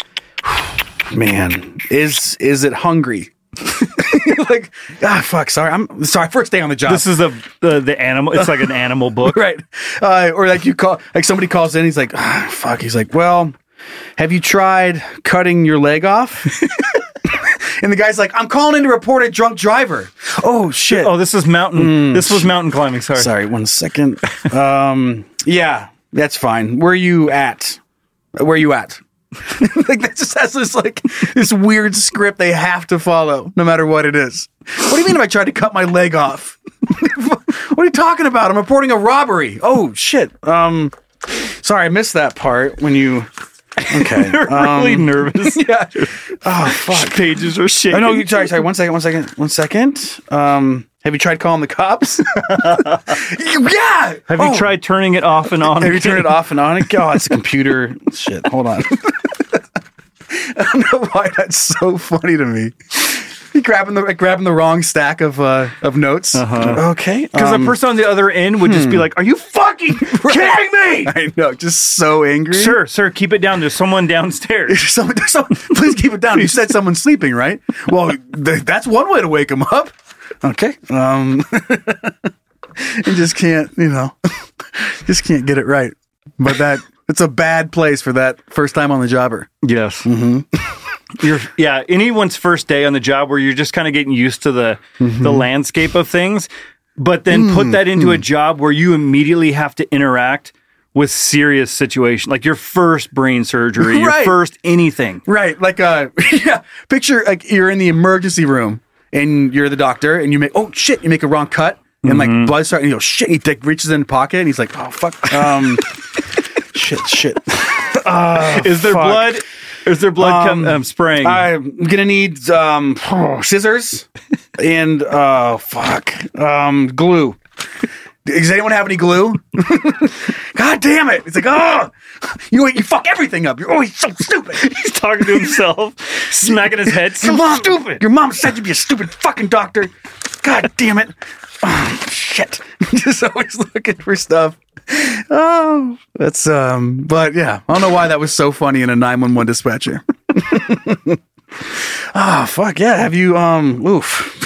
man, is is it hungry? Like ah, fuck. Sorry, I'm sorry. First day on the job. This is the, the the animal. It's like an animal book. Right. Uh, or like you call, like somebody calls in, he's like, ah, fuck. He's like, well, have you tried cutting your leg off? And the guy's like, I'm calling in to report a drunk driver. Oh, shit. Oh, this is mountain. Mm, this was mountain climbing. Sorry. Sorry, one second. Um, yeah, that's fine. Where are you at? Where are you at? Like that just has this like this weird script they have to follow, no matter what it is. What do you mean if I tried to cut my leg off? What are you talking about? I'm reporting a robbery. Oh shit. Um, sorry, I missed that part when you. Okay, You're um, really nervous. Yeah. Oh fuck. Pages are shaking. Oh no, you sorry, sorry. One second, one second, one second. Um, have you tried calling the cops? Yeah. Have Oh. you tried turning it off and on? Have you turned it off and on? Oh, it's a computer. Shit. Hold on. I don't know why that's so funny to me. You grabbing the grabbing the wrong stack of uh, of notes. Uh-huh. Okay. Because um, the person on the other end would just be like, "Are you fucking kidding me?" I know, just so angry. Sir, sir, keep it down. There's someone downstairs. There's someone, there's someone, please keep it down. You said someone's sleeping, right? Well, th- that's one way to wake them up. Okay. Um, you just can't, you know, just can't get it right. But that it's a bad place for that first time on the jobber. Yes. Mm-hmm. You're, yeah, anyone's first day on the job where you're just kind of getting used to the mm-hmm. the landscape of things, but then mm, put that into mm. a job where you immediately have to interact with serious situation, like your first brain surgery, your right. first anything. Right. Like, uh, yeah, picture like you're in the emergency room and you're the doctor and you make, oh shit, you make a wrong cut and mm-hmm. like blood starts and you go, shit, he like, reaches in the pocket and he's like, oh fuck. Um, shit, shit. Uh, Is there fuck. blood? Is there blood Um, com- um, spraying? I'm gonna need um, scissors and uh, fuck um, glue. Does anyone have any glue? God damn it! It's like, oh, you you fuck everything up. You're always so stupid. He's talking to himself, smacking his head. Your mom, stupid. Your mom said you'd be a stupid fucking doctor. God damn it! Oh, shit. Just always looking for stuff. Oh, that's um. But yeah, I don't know why that was so funny in a nine one one dispatcher. Oh fuck yeah! Have you um? Oof.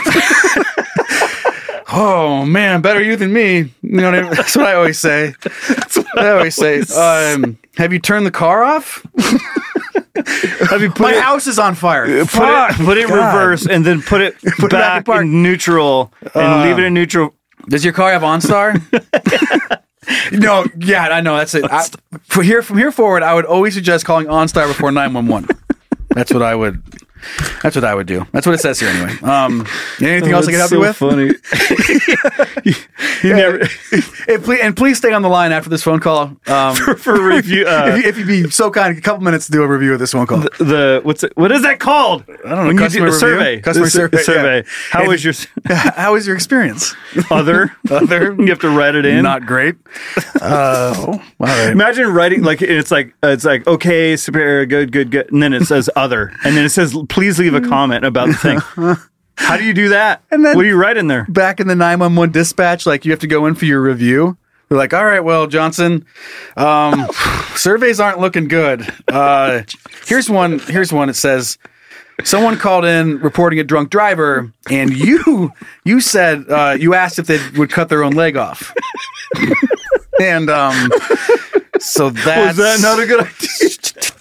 Oh man, better you than me. You know what I mean? That's what I always say. That's what I always say. Um, have you turned the car off? Have you put My it, house is on fire. Put Fuck. it, put it in God. reverse and then put it Put it back back, in park. in neutral and Uh, leave it in neutral. Does your car have OnStar? No, yeah, I know. That's it. I, for here, from here forward, I would always suggest calling OnStar before nine one one. That's what I would. That's what I would do. That's what it says here anyway. Um, anything Oh, else I can help so you with? Funny. you, you never and, please, and please stay on the line after this phone call um, for, for a review. Uh, if, you, if you'd be so kind, a couple minutes to do a review of this phone call. the, the what's it, what is that called? I don't know. When you Customer do the review? survey, Customer the, survey. the survey. Yeah. How And- was your How was your experience? other? Other? You have to write it in. Not great. Uh, all right. Imagine writing like it's like uh, it's like okay, superior, good, good, good, and then it says other, and then it says please leave a comment about the thing. How do you do that? And then- what do you write in there? Back in the nine one one dispatch, like you have to go in for your review. They're like, all right, well, Johnson, um, surveys aren't looking good. Uh, here's one. Here's one. It says someone called in reporting a drunk driver, and you you said uh, you asked if they would cut their own leg off. And um, so that's Was that not a good idea?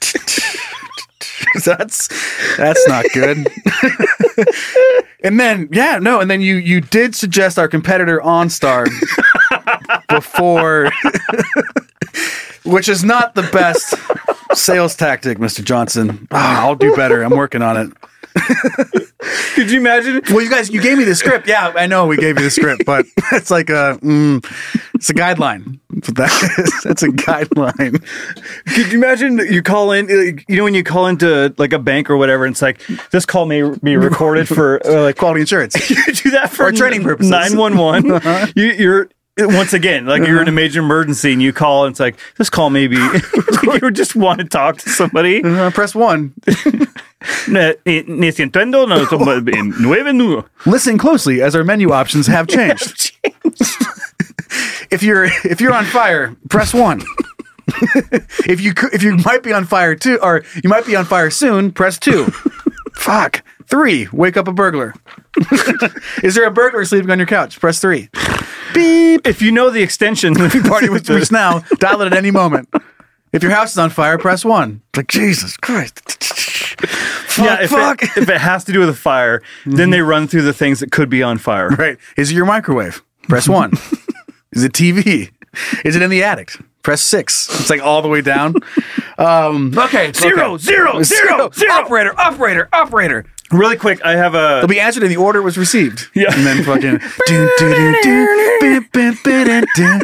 that's that's not good. And then yeah, no, and then you you did suggest our competitor OnStar before, which is not the best sales tactic, Mister Johnson. Ah, I'll do better. I'm working on it. Could you imagine? Well, you guys, you gave me the script. Yeah, I know we gave you the script, but it's like a, mm, it's a guideline. That's what that is. That's a guideline. Could you imagine that you call in, like, you know, when you call into like a bank or whatever, and it's like, this call may be recorded for uh, like Quality insurance. you do that for Or training purposes. nine one one. You, you're once again, like you're in a major emergency and you call and it's like, this call may be, like you just want to talk to somebody. Uh, press one. Ne- ne entiendo, no, nueve nu. Listen closely as our menu options have changed. If you're if you're on fire, press one. If you cou- if you might be on fire too, or you might be on fire soon, press two. Fuck. Three. Wake up a burglar. Is there a burglar sleeping on your couch? Press three. Beep. If you know the extension, Party with Bruce now. Dial it at any moment. If your house is on fire, press one. Like Jesus Christ. fuck, yeah, if fuck. It, if it has to do with a fire, mm-hmm. then they run through the things that could be on fire. Right. Is it your microwave? Press one. Is it T V? Is it in the attic? Press six. It's like all the way down. Um, okay. Zero, okay. zero, zero, zero. Operator, operator, operator. Really quick, I have a... They'll be answered in the order it was received. Yeah. And then fucking... do, do, do, do, bim, bim, bim, do.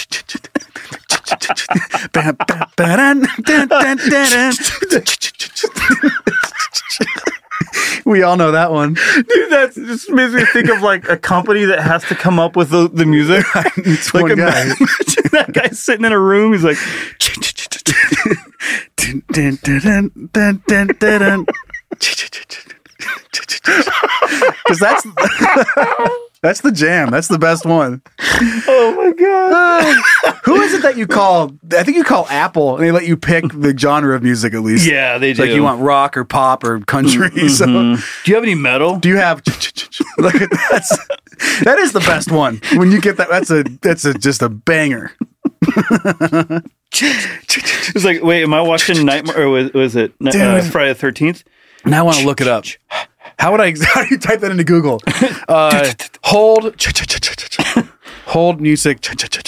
Bam, bam, ba-dun, dun, dun, dun, dun. We all know that one. Dude, that just makes me think of like a company that has to come up with the, the music. It's like one a, guy. Imagine that guy sitting in a room. He's like... dun, dun, dun, dun, dun, dun, dun. Because that's that's the jam. That's the best one. Oh my god! Uh, who is it that you call? I think you call Apple, and they let you pick the genre of music at least. Yeah, they do. Like you want rock or pop or country. Mm-hmm. So, do you have any metal? Do you have? Look, that's that is the best one. When you get that, that's a that's a just a banger. It's like, wait, am I watching Nightmare or was, was it uh, Friday the thirteenth? Now I want to look it up. How would I? How do you type that into Google? Uh, hold, hold music.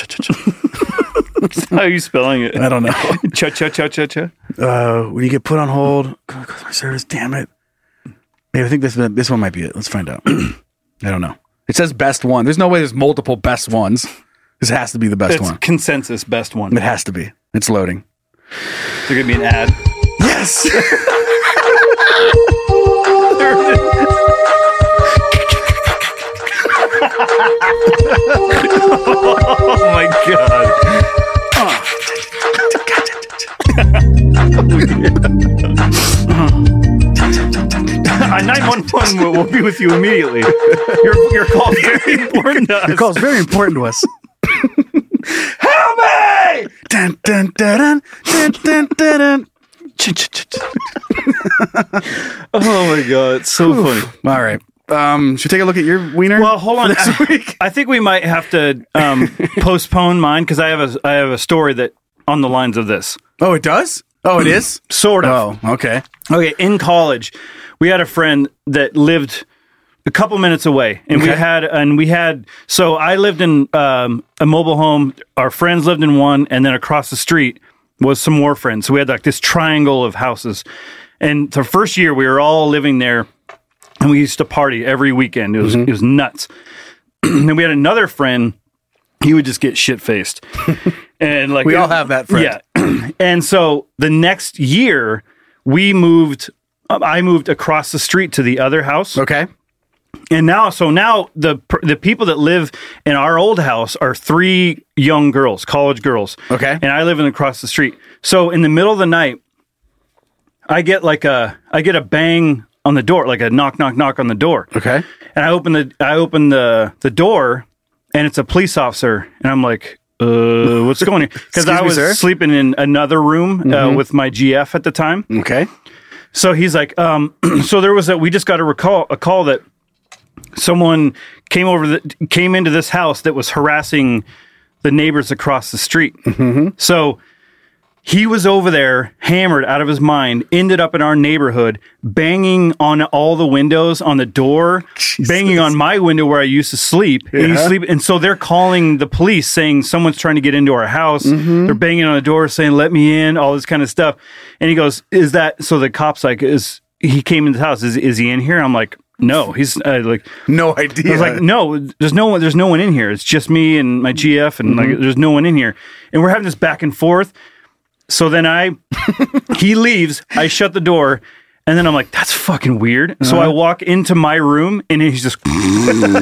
How are you spelling it? I don't know. Cha cha cha cha cha. Uh, when you get put on hold, customer service. Damn it. Maybe I think this this one might be it. Let's find out. I don't know. It says best one. There's no way there's multiple best ones. This has to be the best it's one. Consensus best one. It has to be. It's loading. There's gonna be an ad. Yes. Oh my god. Uh, nine one one will, will be with you immediately. Your, your call is very important to us. Your call is very important to us. Help me! Dun, dun, dun, dun, dun, dun, dun. Oh my god, it's so funny. All right. Um, should we take a look at your wiener? Well, hold on. This week? I, I think we might have to um, postpone mine because I have a I have a story that on the lines of this. Oh, it does? Oh, it is? Sort of. Oh, okay. Okay, in college, we had a friend that lived a couple minutes away, and Okay. we had and we had so I lived in um, a mobile home. Our friends lived in one, and then across the street was some more friends. So we had like this triangle of houses, and the first year we were all living there, and we used to party every weekend. It was Mm-hmm. it was nuts. And then we had another friend. He would just get shit faced, and like We all have that friend. Yeah. And so the next year we moved. I moved across the street to the other house. Okay. And now, so now the the people that live in our old house are three young girls, college girls. Okay. And I live in across the street. So in the middle of the night, I get like a I get a bang on the door, like a knock, knock, knock on the door. Okay. And I open the I open the the door, and it's a police officer, and I'm like, uh, what's going on? Because Excuse I me, was sir? sleeping in another room uh, with my G F at the time. Okay. So he's like, um, so there was a, we just got a recall, a call that someone came over, the, came into this house that was harassing the neighbors across the street. Mm-hmm. So he was over there, hammered out of his mind, ended up in our neighborhood, banging on all the windows, on the door, Jesus. banging on my window where I used to sleep. And, he's Yeah. sleep, and so they're calling the police saying someone's trying to get into our house. Mm-hmm. They're banging on the door saying, let me in, all this kind of stuff. And he goes, is that, so the cop's like, is, he came into the house, is, is he in here? I'm like, no, he's uh, like, No idea. I was like, no, there's no one, there's no one in here. It's just me and my G F, and Mm-hmm. like, there's no one in here. And we're having this back and forth. So then I, he leaves, I shut the door, and then I'm like, that's fucking weird. Uh-huh. So I walk into my room, and he's just, and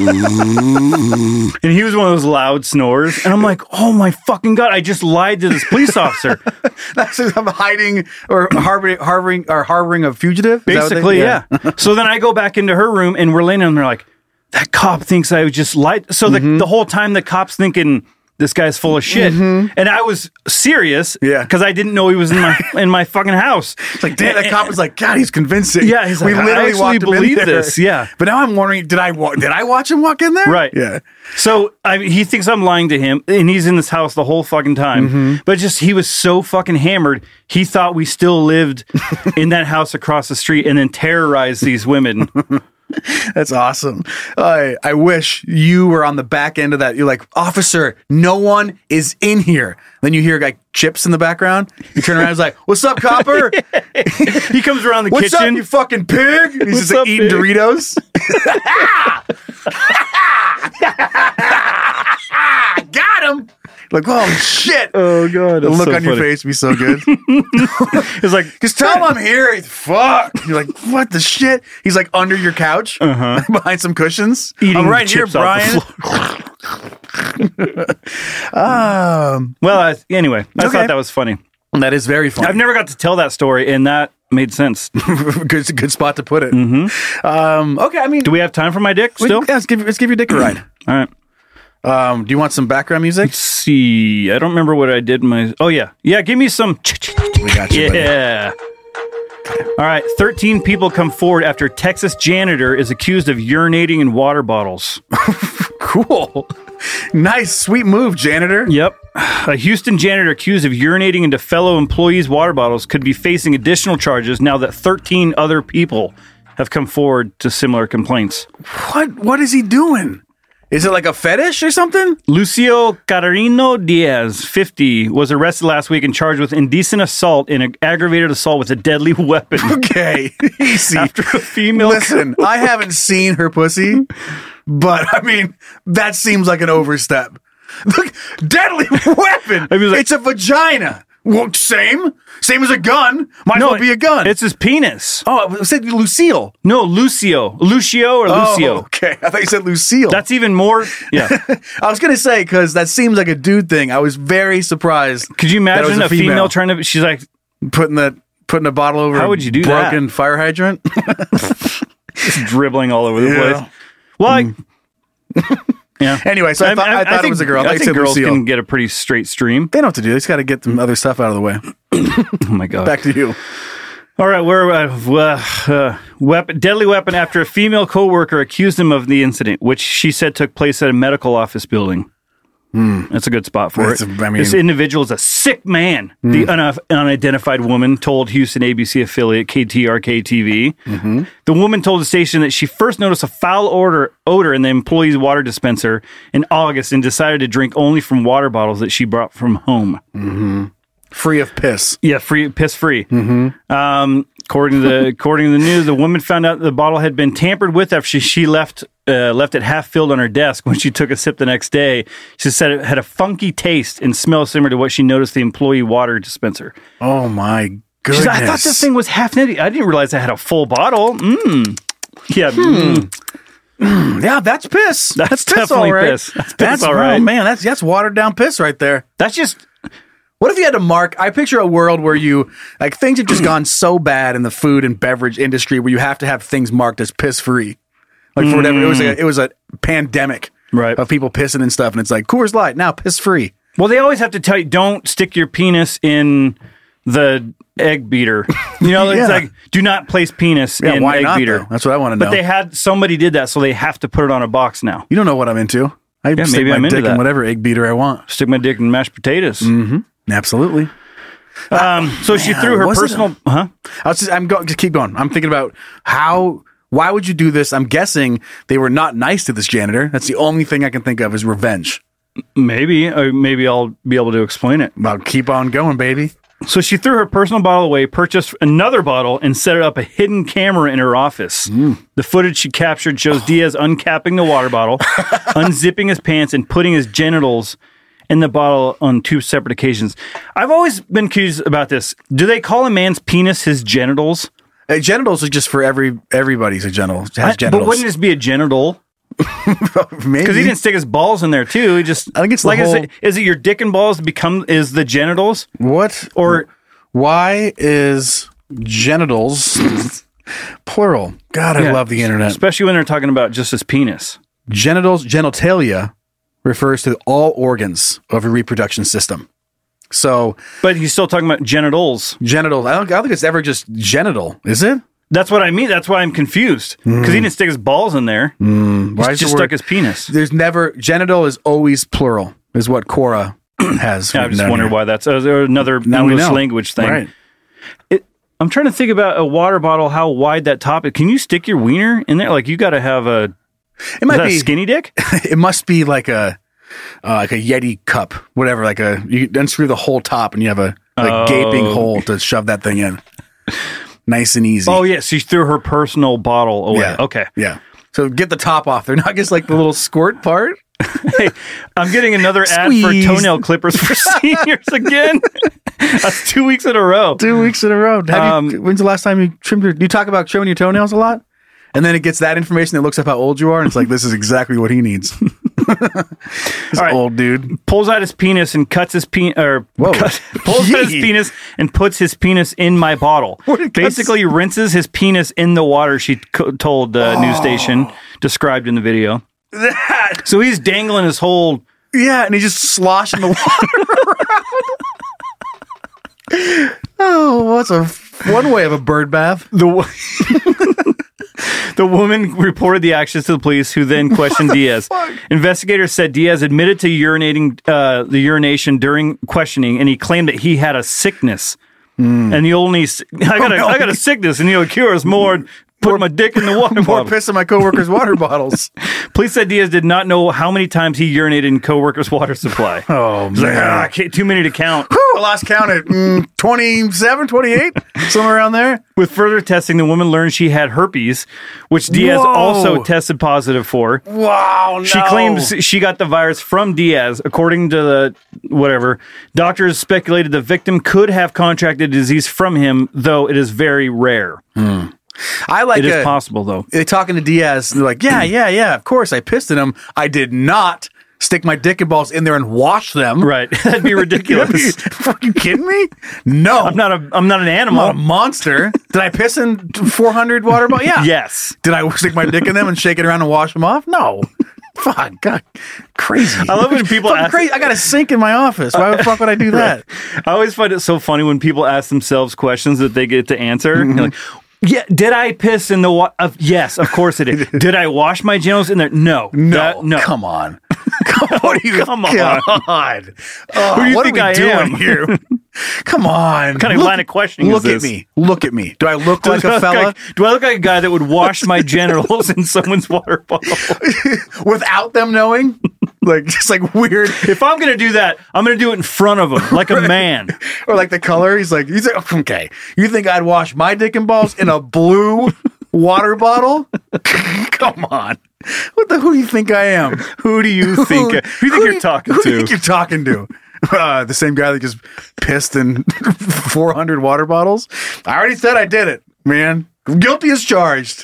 he was one of those loud snores. And I'm like, oh my fucking God, I just lied to this police officer. That's I'm hiding or harboring, harboring or harboring a fugitive. Is that what they- Basically, yeah. So then I go back into her room, and we're laying, and they're like, that cop thinks I just lied. So the, the whole time the cop's thinking this guy's full of shit. Mm-hmm. And I was serious Yeah. because I didn't know he was in my in my fucking house. It's like, damn, that cop was like, God, he's convincing. Yeah, he's like, we I literally actually walked him in believe there. this, yeah. But now I'm wondering, did I wa- did I watch him walk in there? Right. Yeah. So I mean, he thinks I'm lying to him, and he's in this house the whole fucking time. Mm-hmm. But just he was so fucking hammered, he thought we still lived in that house across the street, and then terrorized these women. That's awesome. I I wish you were on the back end of that. You're like, officer, no one is in here. Then you hear like chips in the background. You turn around, he's like, "What's up, copper?" He comes around the What's kitchen. up, you fucking pig? And he's What's just like, up, eating pig? Doritos. Got him. Like, oh shit. Oh god, The that's look so on your funny. face would be so good. It's like, Just tell him I'm here. He's, Fuck. You're like, what the shit? He's like under your couch, uh-huh. behind some cushions. Eating I'm right here, chips off Brian. the um, well, I, anyway, I Okay. thought that was funny. that is very funny. I've never got to tell that story, and that made sense. good, good spot to put it. Mm-hmm. Um, okay, I mean, Do we have time for my dick we- still? yeah, let's give let's give your dick a ride. All right. Um, do you want some background music? Let's see. I don't remember what I did in my. Oh yeah, yeah. Give me some. We got you. buddy. Yeah. All right. thirteen people come forward after Texas janitor is accused of urinating in water bottles. Cool. Nice, sweet move, janitor. Yep. A Houston janitor accused of urinating into fellow employees' water bottles could be facing additional charges now that thirteen other people have come forward to similar complaints. What What is he doing? Is it like a fetish or something? Lucio Carino Diaz, fifty, was arrested last week and charged with indecent assault and ag- aggravated assault with a deadly weapon. Okay, easy. After a female. Listen, I haven't seen her pussy, but I mean, that seems like an overstep. Look, deadly weapon. I mean, like- it's a vagina. Well, same, same as a gun. Might No, as well be a gun. It's his penis. oh, I said Lucille. No, Lucio. Lucio or Lucio. Oh, okay, I thought you said Lucille. That's even more. Yeah. I was gonna say because that seems like a dude thing. I was very surprised. Could you that it was imagine a female. trying to? She's like putting the putting a bottle over? How a would you do that? broken fire hydrant? just dribbling all over the Yeah. place. Well, I, yeah. Anyway, so I, thought, I, thought think, it was a girl. I, I thought you think said girls Lucille. can get a pretty straight stream. They know what to do. They just got to get some other stuff out of the way. Oh my god. Back to you. All right, we're uh, uh, weapon, deadly weapon after a female coworker accused him of the incident, which she said took place at a medical office building. That's a good spot for That's it. a- I mean- this individual is a sick man. The un- unidentified woman told Houston A B C affiliate K T R K T V. Mm-hmm. The woman told the station that she first noticed a foul odor, odor in the employee's water dispenser in August and decided to drink only from water bottles that she brought from home. Free of piss. Yeah, free, piss free. Mm-hmm. Um, according to the according to the news, the woman found out the bottle had been tampered with after she, she left uh, left it half filled on her desk. When she took a sip the next day, she said it had a funky taste and smell similar to what she noticed the employee water dispenser. Oh my She goodness! said, I thought this thing was half nitty. I didn't realize I had a full bottle. Mm. Yeah, mm. Yeah, that's piss. That's piss, definitely all right. piss. That's piss, That's all oh, right. man. That's that's watered down piss right there. that's just What if you had to mark? I picture a world where you like things have just gone so bad in the food and beverage industry where you have to have things marked as piss free. Like for whatever it was, a, it was a pandemic Right. of people pissing and stuff, and it's like Coors Light now piss free. well. They always have to tell you don't stick your penis in the egg beater. You know, it's Yeah. like do not place penis Yeah, in why egg not? beater. Though? That's what I want to know. But they had somebody did that, so they have to put it on a box now. you don't know what I'm into. I Yeah, stick maybe my I'm into dick in that. whatever egg beater I want. Stick my dick in mashed potatoes. Absolutely. Um, so she Man, threw her was it personal. huh? I was just, I'm going. Just keep going. I'm thinking about how. Why would you do this? I'm guessing they were not nice to this janitor. That's the only thing I can think of is revenge. Maybe, or maybe I'll be able to explain it. Well, keep on going, baby. So she threw her personal bottle away, purchased another bottle, and set up a hidden camera in her office. The footage she captured shows Diaz uncapping the water bottle, unzipping his pants, and putting his genitals in the bottle on two separate occasions. I've always been curious about this. Do they call a man's penis his genitals? Uh, genitals are just for every everybody's a genital has I- genitals. But wouldn't this be a genital? Maybe Because he didn't stick his balls in there too. He just I think it's the like is, whole- it, is it your dick and balls become is the genitals What or why is genitals plural? God, I Yeah, love the internet. especially when they're talking about just his penis. Genitals, genitalia, refers to all organs of your reproduction system. So, but he's still talking about genitals. Genitals. I don't, I don't think it's ever just genital, is it? That's what I mean. That's why I'm confused. Because mm. he didn't stick his balls in there. Mm. He just stuck his penis. There's never, genital is always plural, is what Cora has. Yeah, I just wonder why that's uh, another now English language thing. Right. It, I'm trying to think about a water bottle, how wide that top is. Can you stick your wiener in there? Like, you got to have a, it might be a skinny dick? It must be like a, uh, like a Yeti cup, whatever. Like a, you unscrew the whole top and you have a like oh. gaping hole to shove that thing in. Nice and easy. Oh, yeah. She threw her personal bottle away. Yeah. Okay. Yeah. So get the top off there. Not just like the little squirt part. Hey, I'm getting another ad for toenail clippers for seniors again. That's two weeks in a row. Two weeks in a row. Have Um, you, when's the last time you trimmed your... Do you talk about trimming your toenails a lot? And then it gets that information that looks up how old you are, and it's like, this is exactly what he needs. This right. old dude. Pulls out his penis and cuts his penis, or cut, pulls out his penis and puts his penis in my bottle. Basically, rinses his penis in the water, she co- told the uh, oh. news station, described in the video. That. So he's dangling his whole... Yeah, and he's just sloshing the water around. Oh, that's a one way of a bird bath. The The woman reported the actions to the police, who then questioned Diaz. Investigators said Diaz admitted to urinating uh, the urination during questioning, and he claimed that he had a sickness. Mm. And the only I got a, oh, no. I got a sickness, and you know, cures more. Put my dick in the water more bottle. More piss in my coworkers' water bottles. Police said Diaz did not know how many times he urinated in coworkers' water supply. Oh, He's man. Like, ah, too many to count. Whew, I lost count at mm, twenty-seven, twenty-eight, somewhere around there. With further testing, the woman learned she had herpes, which Diaz Whoa. also tested positive for. Wow, no. She claims she got the virus from Diaz. According to the whatever, doctors speculated the victim could have contracted disease from him, though it is very rare. Hmm. I like it is a, possible though. They're talking to Diaz and they're like, yeah, yeah, yeah, of course I pissed in him. I did not stick my dick and balls in there and wash them. Right. That'd be ridiculous. Are you kidding me? No. I'm not a I'm not an animal. I'm not a monster. Did I piss in four hundred water bottles? Yeah. Yes. Did I stick my dick in them and shake it around and wash them off? No. Fuck, God, crazy. I love when people ask, crazy. I got a sink in my office. Why the fuck would I do that? Right. I always find it so funny when people ask themselves questions that they get to answer. Mm-hmm. You're like, yeah, did I piss in the water? Uh, yes, of course I did. Did I wash my genitals in there? No. No. That, no. Come on. What are you? Come on. God. Oh, Who do you what think are we I doing am? here? Come on. What kind of look, line of questioning Look is this? at me. Look at me. Do I look do like I a look fella? Like, do I look like a guy that would wash my genitals in someone's water bottle? Without them knowing? Like, just like weird. If I'm going to do that, I'm going to do it in front of them, like a man. Or like the color. He's like, he's like, okay. You think I'd wash my dick and balls in a blue water bottle? Come on. What the? Who do you think I am? Who do you think? Who, who do you think who you're you, talking who to? Who do you think you're talking to? Uh, the same guy that just pissed in four hundred water bottles? I already said I did it, man. Guilty as charged.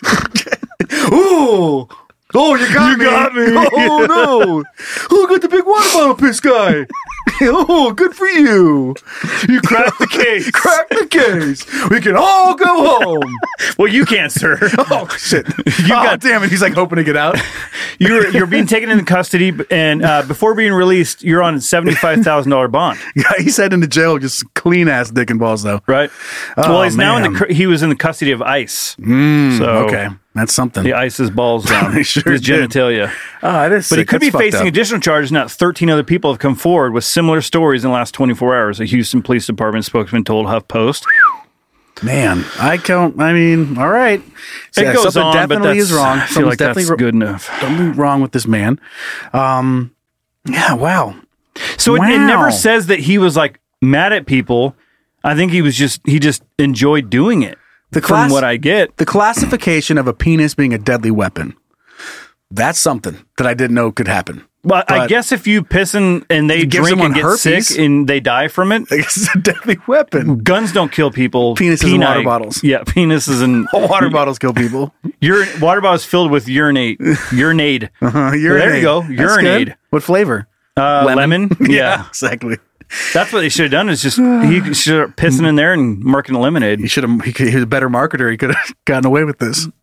Ooh. Oh, you got you me. got me. Oh, no. Oh, got the big water bottle piss guy. Oh, good for you. You cracked the case. Cracked the case. We can all go home. Well, you can't, sir. Oh, shit. You oh, got, damn it. He's like hoping to get out. You're you're being taken into custody, and uh, before being released, you're on a seventy-five thousand dollars bond. Yeah, he's heading to jail, just clean ass dick and balls, though. Right. Oh, well, he's man. now in the he was in the custody of ICE. Mm, so okay. That's something. The ICE's balls down. He sure his did. genitalia. Oh, it is. But sick. he could That's be facing up. additional charges. Now, thirteen other people have come forward with similar stories in the last twenty-four hours. A Houston Police Department spokesman told HuffPost. Man, I count. I mean, all right. So, it yeah, goes something on, definitely but is wrong. I feel Something's like that's definitely good enough. Something wrong with this man. Um, yeah. Wow. So wow. It, it never says that he was like mad at people. I think he was just he just enjoyed doing it. The from class, what I get, the classification of a penis being a deadly weapon. That's something that I didn't know could happen. But, but I guess if you piss in and they drink and get herpes, sick and they die from it, it's a deadly weapon. Guns don't kill people. Penises Peni- and water bottles. Yeah, penises and water bottles kill people. Your water bottles filled with urinate. Urinade. Uh-huh, urinade. So there you go. That's Urinade. good. What flavor? Uh, lemon. lemon? yeah, yeah, exactly. That's what they should have done. Is just he should have pissing in there and marking lemonade. He should have. He, could, he was a better marketer. He could have gotten away with this.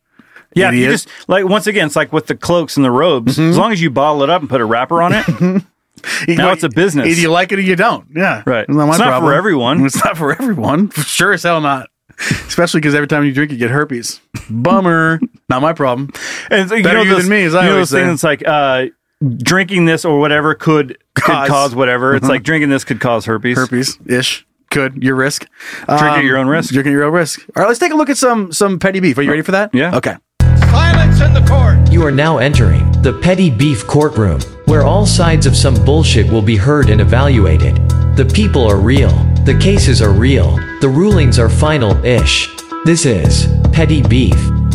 Yeah, you Idiot. just like once again, it's like with the cloaks and the robes. Mm-hmm. As long as you bottle it up and put a wrapper on it, now it's a business. Either you like it or you don't. Yeah. Right. It's not, my It's not problem. for everyone. It's not for everyone. Sure as hell not. Especially because every time you drink, you get herpes. Bummer. Not my problem. And so, you Better know you those, than me, as I you know always those say. things like uh, drinking this or whatever could could Cause. cause whatever. It's Uh-huh. like drinking this could cause herpes. Herpes-ish. Could. Your risk. Drink Um, at your own risk. Drink at your own risk. All right, let's take a look at some some petty beef. Are you ready for that? Yeah. Okay. Silence in the court. You are now entering the petty beef courtroom, where all sides of some bullshit will be heard and evaluated. The people are real. The cases are real. The rulings are final-ish. This is Petty Beef.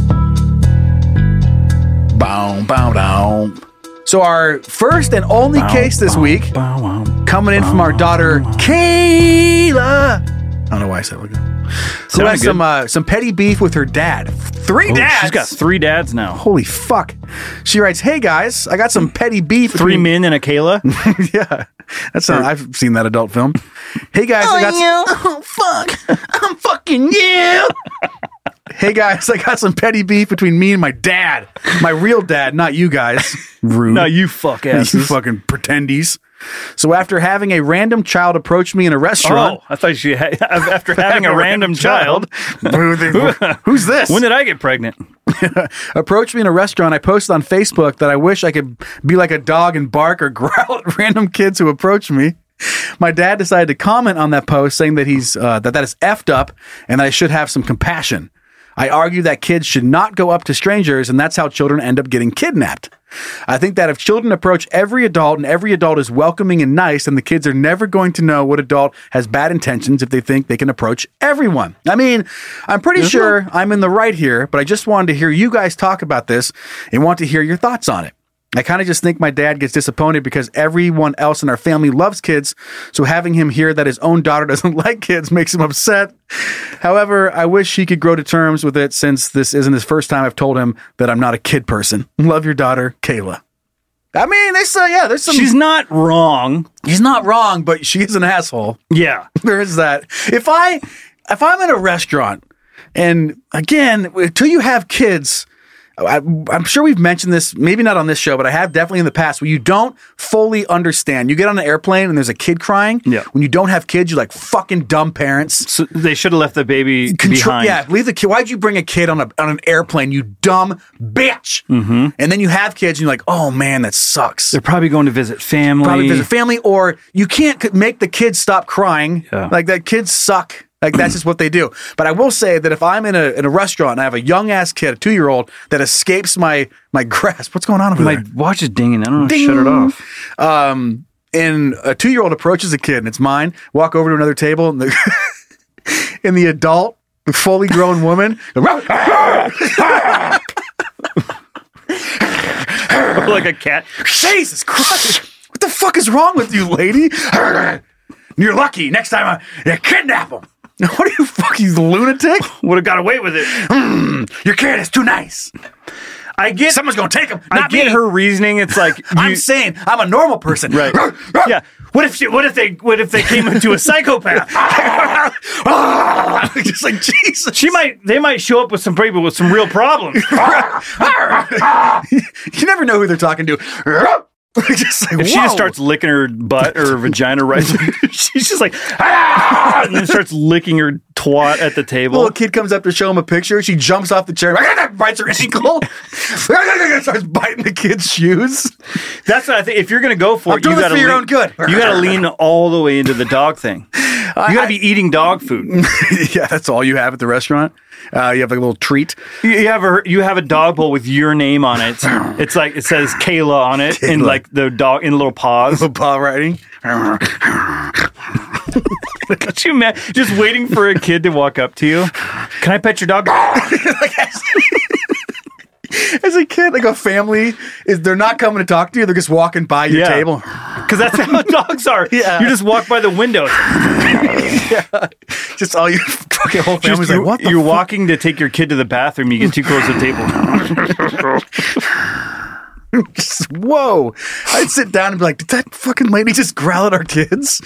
Bow, bow, bow. So our first and only Bow, case this bow, week, bow, wow. coming in from our daughter Kayla. I don't know why I said it like that. Who Sounded has some good. uh, some petty beef with her dad? Three Oh, dads. she's got three dads now. Holy fuck. She writes, "Hey guys, I got some petty beef. Three between-" men and a Kayla. Yeah, that's not, I've seen that adult film. Hey guys, I got some, oh fuck, I'm fucking you. Hey guys, I got some petty beef between me and my dad, my real dad, not you guys. Rude. No, you fuck You asses. fucking pretendies. So after having a random child approach me in a restaurant, Oh, I thought she had, after having a random child. Who they- who's this? When did I get pregnant? Approached me in a restaurant. I posted on Facebook that I wish I could be like a dog and bark or growl at random kids who approach me. My dad decided to comment on that post, saying that he's uh, that that is effed up and that I should have some compassion. I argue that kids should not go up to strangers, and that's how children end up getting kidnapped. I think that if children approach every adult and every adult is welcoming and nice, then the kids are never going to know what adult has bad intentions if they think they can approach everyone. I mean, I'm pretty sure I'm in the right here, but I just wanted to hear you guys talk about this and want to hear your thoughts on it. I kind of just think my dad gets disappointed because everyone else in our family loves kids, so having him hear that his own daughter doesn't like kids makes him upset. However, I wish he could grow to terms with it since this isn't his first time I've told him that I'm not a kid person. Love your daughter, Kayla. I mean, there's uh, yeah, there's some. She's not wrong. He's not wrong, but she is an asshole. Yeah. There is that. If I if I'm in a restaurant, and again, until you have kids, I, I'm sure we've mentioned this, maybe not on this show, but I have definitely in the past, where you don't fully understand. You get on an airplane and there's a kid crying. Yeah. When you don't have kids, you're like fucking dumb parents. So they should have left the baby Control, behind. yeah, leave the kid. Why'd you bring a kid on a on an airplane, you dumb bitch? Mm-hmm. And then you have kids and you're like, oh man, that sucks. They're probably going to visit family. Probably visit family, or you can't c- make the kids stop crying. Yeah. Like that, kids suck. Like that's just what they do. But I will say that if I'm in a in a restaurant and I have a young ass kid, a two year old that escapes my my grasp, what's going on over My there? watch is dinging. I don't know. Ding. Shut it off. Um, and a two year old approaches a kid and it's mine. Walk over to another table and the and the adult, the fully grown woman. Like a cat. Jesus Christ! What the fuck is wrong with you, lady? You're lucky. Next time I you kidnap him. What are you fucking lunatic? Would have got away with it. Mm, your kid is too nice. I get. Someone's gonna take him. I Not get me. her reasoning. It's like you, I'm saying I'm a normal person. right. Yeah. What if she, What if they? What if they came into a psychopath? Just like Jesus. She might. They might show up with some people with some real problems. You never know who they're talking to. Just like, If she whoa. just starts licking her butt or her vagina right, she's just like, ah! And then starts licking her twat at the table. Little kid comes up to show him a picture. She jumps off the chair, bites her ankle, starts biting the kid's shoes. That's what I think. If you're going to go for I'm it, doing you this got for to your own good. You got to lean all the way into the dog thing. You got to be eating dog food. Yeah, that's all you have at the restaurant. Uh, you have like a little treat. You you have a you have a dog bowl with your name on it. It's like it says Kayla on it, in Kayla. like the dog in little paws. Little paw writing. Could you imagine just waiting for a kid to walk up to you? Can I pet your dog? As a kid, like a family, is they're not coming to talk to you. They're just walking by your Yeah. table. Because that's how dogs are. Yeah. You just walk by the window. Yeah. Just all your fucking whole Just family's you, like, what the you're fuck? walking to take your kid to the bathroom. You get too close to the table. Just, whoa. I'd sit down and be like, did that fucking lady just growl at our kids?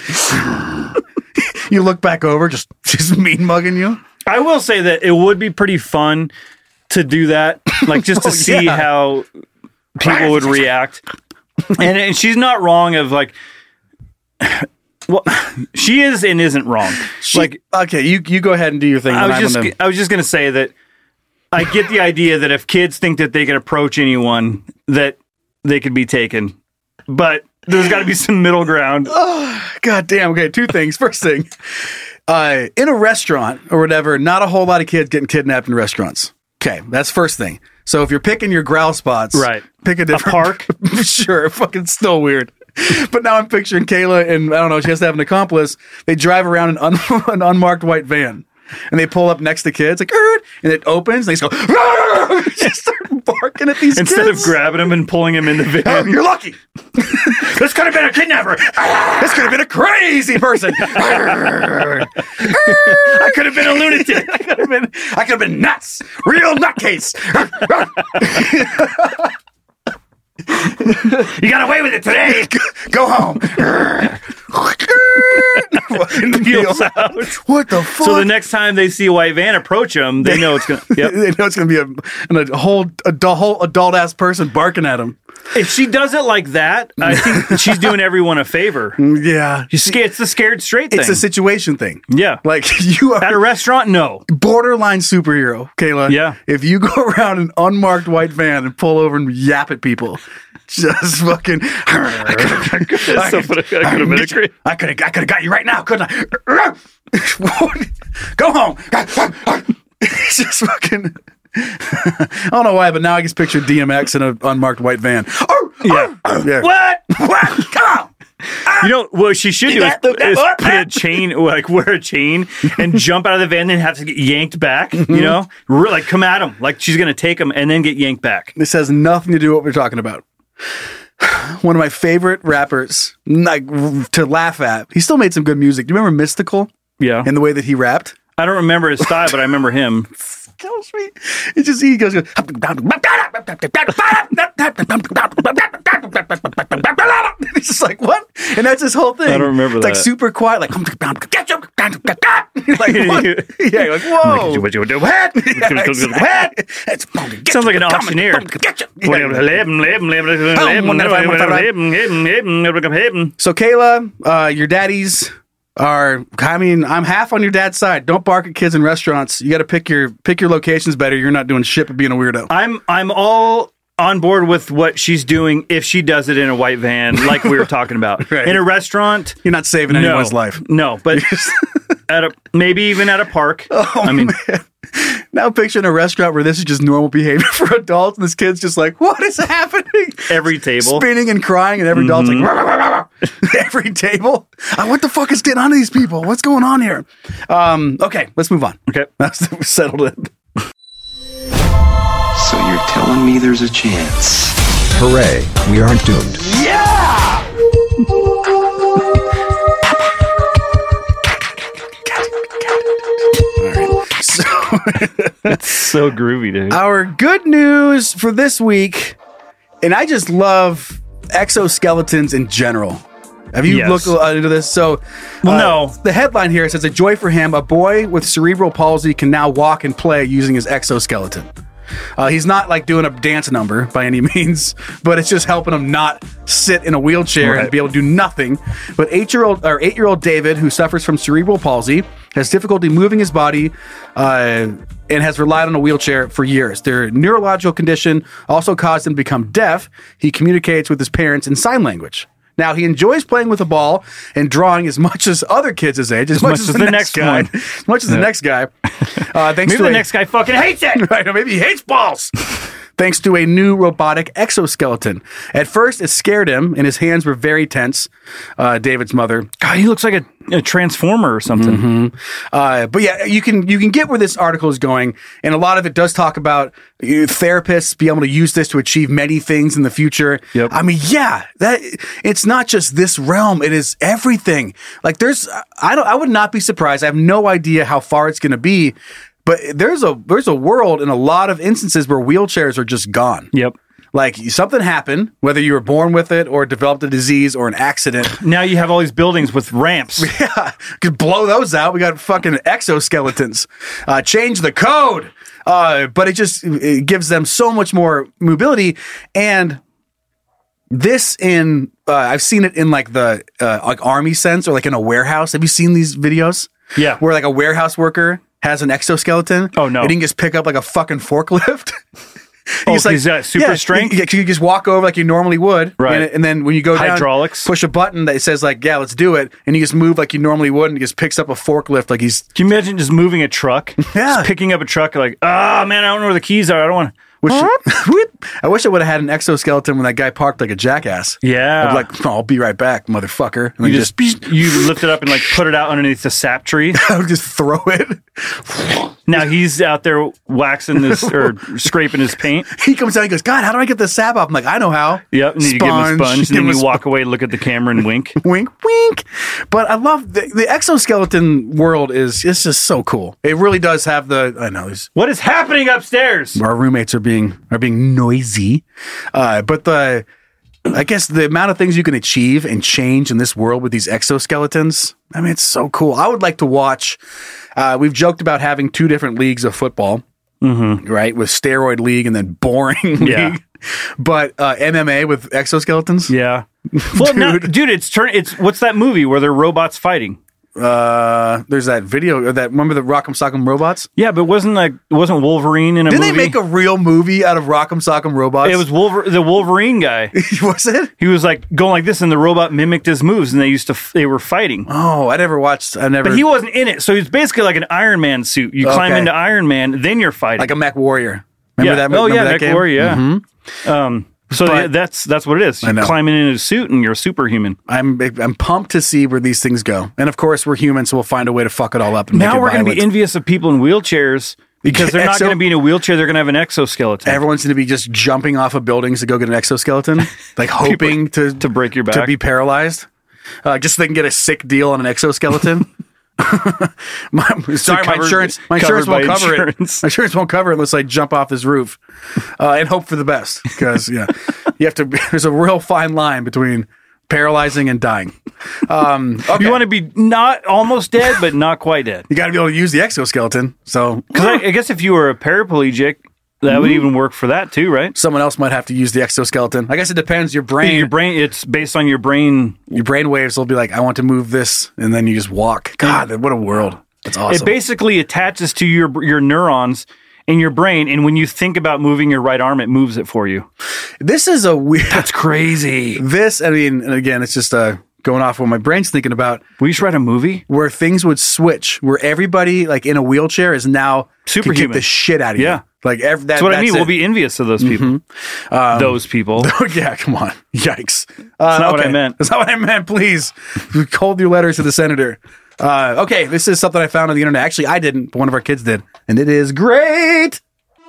You look back over, just, just mean mugging you. I will say that it would be pretty fun to do that, like just to Oh, see yeah. how people would react. And, and she's not wrong of like, well, she is and isn't wrong. She- like, okay, you you go ahead and do your thing. I then was I'm just, gonna- I was just gonna say that I get the idea that if kids think that they can approach anyone, that they could be taken, but there's got to be some middle ground. God damn. Okay, two things. First thing, uh, in a restaurant or whatever, not a whole lot of kids getting kidnapped in restaurants. Okay, that's first thing. So if you're picking your growl spots, Right. pick a different park? Sure, fucking still weird. But now I'm picturing Kayla, and I don't know, she has to have an accomplice. They drive around an, un- an unmarked white van. And they pull up next to kids, like, "Er," and it opens, and they just go, "Arr!" Just start barking at these Instead kids. of grabbing him and pulling him in the Oh, van. you're lucky. This could have been a kidnapper. This could have been a crazy person. Arr! I could have been a lunatic. I could have been, I could have been nuts. Real nutcase. You got away with it today. Go home. Fucking Peels out. What the fuck? So the next time they see a white van approach them, they know it's gonna. Yep. They know it's gonna be a, an, a whole a whole adult ass person barking at them. If she does it like that, I think she's doing everyone a favor. Yeah, You sca- It's the scared straight thing. it's a situation thing. Yeah. Like you are At a restaurant, no. borderline superhero, Kayla. Yeah. If you go around an unmarked white van and pull over and yap at people, just fucking. I could So, but I could have been a cra- I could have. I could have got you right now, couldn't I? Go home. It's just fucking. I don't know why, but now I just picture D M X in an unmarked white van. Yeah. Yeah. What? What? Come on. You know what she should do is, That- that- is what? put a chain, like wear a chain, and jump out of the van, then have to get yanked back. Mm-hmm. You know, Re- like come at him, like she's gonna take him and then get yanked back. This has nothing to do with what we're talking about. One of my favorite rappers, like to laugh at. He still made some good music. Do you remember Mystical Yeah, and the way that he rapped? I don't remember his style, but I remember him. Kills me. It's just he goes. He's just like what? And that's his whole thing. I don't remember it's that. like super quiet. Like get you. Like what? Yeah, you're like whoa. What you do? What? Yeah, exactly. It's- Sounds like an auctioneer. Get you. So Kayla, uh, your daddies are. I mean, I'm half on your dad's side. Don't bark at kids in restaurants. You got to pick your pick your locations better. You're not doing shit but being a weirdo. I'm I'm all on board with what she's doing if she does it in a white van, like we were talking about. Right. In a restaurant, You're not saving no, anyone's life. No, but at a maybe even at a park. Oh, I mean, man. Now picturing a restaurant where this is just normal behavior for adults, and this kid's just like, "What is happening?" every table. Spinning and crying, and every adult's like, "Rah, rah, rah, rah." Every table. Uh, what the fuck is getting onto these people? What's going on here? Um, okay, let's move on. Okay. That's we settled it. So you're telling me there's a chance? Hooray, we aren't doomed. So, So groovy, dude. our good news for this week, and I just love exoskeletons in general. Have you Yes. looked uh, into this? So, Well, uh, no. The headline here says, "A joy for him. A boy with cerebral palsy can now walk and play using his exoskeleton." Uh, he's not like doing a dance number by any means, but it's just helping him not sit in a wheelchair and Right. be able to do nothing. But eight-year-old or eight-year-old David, who suffers from cerebral palsy, has difficulty moving his body uh, and has relied on a wheelchair for years. Their neurological condition also caused him to become deaf. He communicates with his parents in sign language. Now, he enjoys playing with a ball and drawing as much as other kids his age, as, much, as, the, next guy. one. As much as the next guy. Uh, thanks Maybe to the a- next guy fucking hates it. Right, or maybe he hates balls. Thanks to a new robotic exoskeleton. At first, it scared him, and his hands were very tense. Uh, David's mother. God, he looks like a, a transformer or something. Mm-hmm. Uh, but yeah, you can you can get where this article is going, and a lot of it does talk about uh, therapists being able to use this to achieve many things in the future. Yep. I mean, yeah, that it's not just this realm; it is everything. Like, there's, I don't, I would not be surprised. I have no idea how far it's going to be. But there's a there's a world in a lot of instances where wheelchairs are just gone. Yep. Like something happened, whether you were born with it or developed a disease or an accident. Now you have all these buildings with ramps. Yeah, could blow those out. We got fucking exoskeletons. Uh, change the code. Uh, but it just it gives them so much more mobility. And this in, uh, I've seen it in like the uh, like army sense or like in a warehouse. Have you seen these videos? Yeah. Where like a warehouse worker has an exoskeleton. Oh, no. And he can just pick up like a fucking forklift. Oh, he's, he's got super yeah, strength? You, you just walk over like you normally would. Right. And, and then when you go down, Hydraulics. push a button that says like, yeah, let's do it. And you just move like you normally would and he just picks up a forklift like he's... Can you imagine just moving a truck? Yeah. Just picking up a truck like, ah, oh, man, I don't know where the keys are. I don't want to... Wish I wish I would have had an exoskeleton when that guy parked like a jackass. Yeah. I'd be like, oh, I'll be right back, motherfucker. And You then just, you lift it up and like put it out underneath the sap tree. I would just throw it. Now he's out there waxing this or scraping his paint. He comes out and goes, God, how do I get this sap off? I'm like, I know how. Yep. And then you give him a sponge and then you walk away, look at the camera and wink. Wink, wink. But I love the, the exoskeleton world is it's just so cool. It really does have the, I know. What is happening upstairs? Our roommates are being, are being noisy. Uh, but the, I guess the amount of things you can achieve and change in this world with these exoskeletons, I mean, it's so cool. I would like to watch, uh, we've joked about having two different leagues of football, mm-hmm. right? With steroid league and then boring Yeah. league. But uh, M M A with exoskeletons? Yeah. Well, dude. no, dude, it's turn. It's what's that movie where they're robots fighting? Uh, there's that video that remember the Rock'em Sock'em Robots? Yeah, but wasn't like wasn't Wolverine in a Didn't movie? they make a real movie out of Rock'em Sock'em Robots? It was Wolver- the Wolverine guy. Was it? He was like going like this, and the robot mimicked his moves, and they used to f- they were fighting. Oh, I never watched. I never. But he wasn't in it, so he's basically like an Iron Man suit. You climb Okay. into Iron Man, then you're fighting like a Mech Warrior. Remember yeah. that? Oh remember yeah, that Mech game? Warrior. Yeah. Mhm. Um. So But- yeah, that's that's what it is. I You're know. climbing into a suit, and you're a superhuman. I'm I'm pumped to see where these things go, and of course we're human, so we'll find a way to fuck it all up. And Now make it we're going to be violent. envious of people in wheelchairs because they're not Exo- going to be in a wheelchair. They're going to have an exoskeleton. Everyone's going to be just jumping off of buildings to go get an exoskeleton, like hoping to to break your back, to be paralyzed, uh, just so they can get a sick deal on an exoskeleton. my, sorry, my covered- insurance, my covered insurance won't by cover insurance. it. My insurance won't cover it unless I jump off this roof uh, and hope for the best. Because yeah, you have to. There's a real fine line between paralyzing and dying. Um, okay. You want to be not almost dead, but not quite dead. You got to be able to use the exoskeleton. So, Because I, I guess if you were a paraplegic, that would even work for that too, right? someone else might have to use the exoskeleton. I guess it depends. Your brain, Your brain, it's based on your brain. your brain waves will be like, I want to move this, and then you just walk. God, what a world! That's awesome. It basically attaches to your your neurons in your brain, and when you think about moving your right arm, it moves it for you. This is a weird. That's crazy. This, I mean, and again, it's just uh, going off what my brain's thinking about. We should write a movie where things would switch, where everybody like in a wheelchair is now Superhuman. Can get the shit out of Yeah. you. Like every, that, That's what I that's mean. it. We'll be envious of those people. Mm-hmm. Um, those people. yeah, come on. Yikes. Uh, That's not what I meant. That's not what I meant. Please hold your letters to the senator. Uh, okay, this is something I found on the internet. Actually, I didn't, but one of our kids did, and it is great.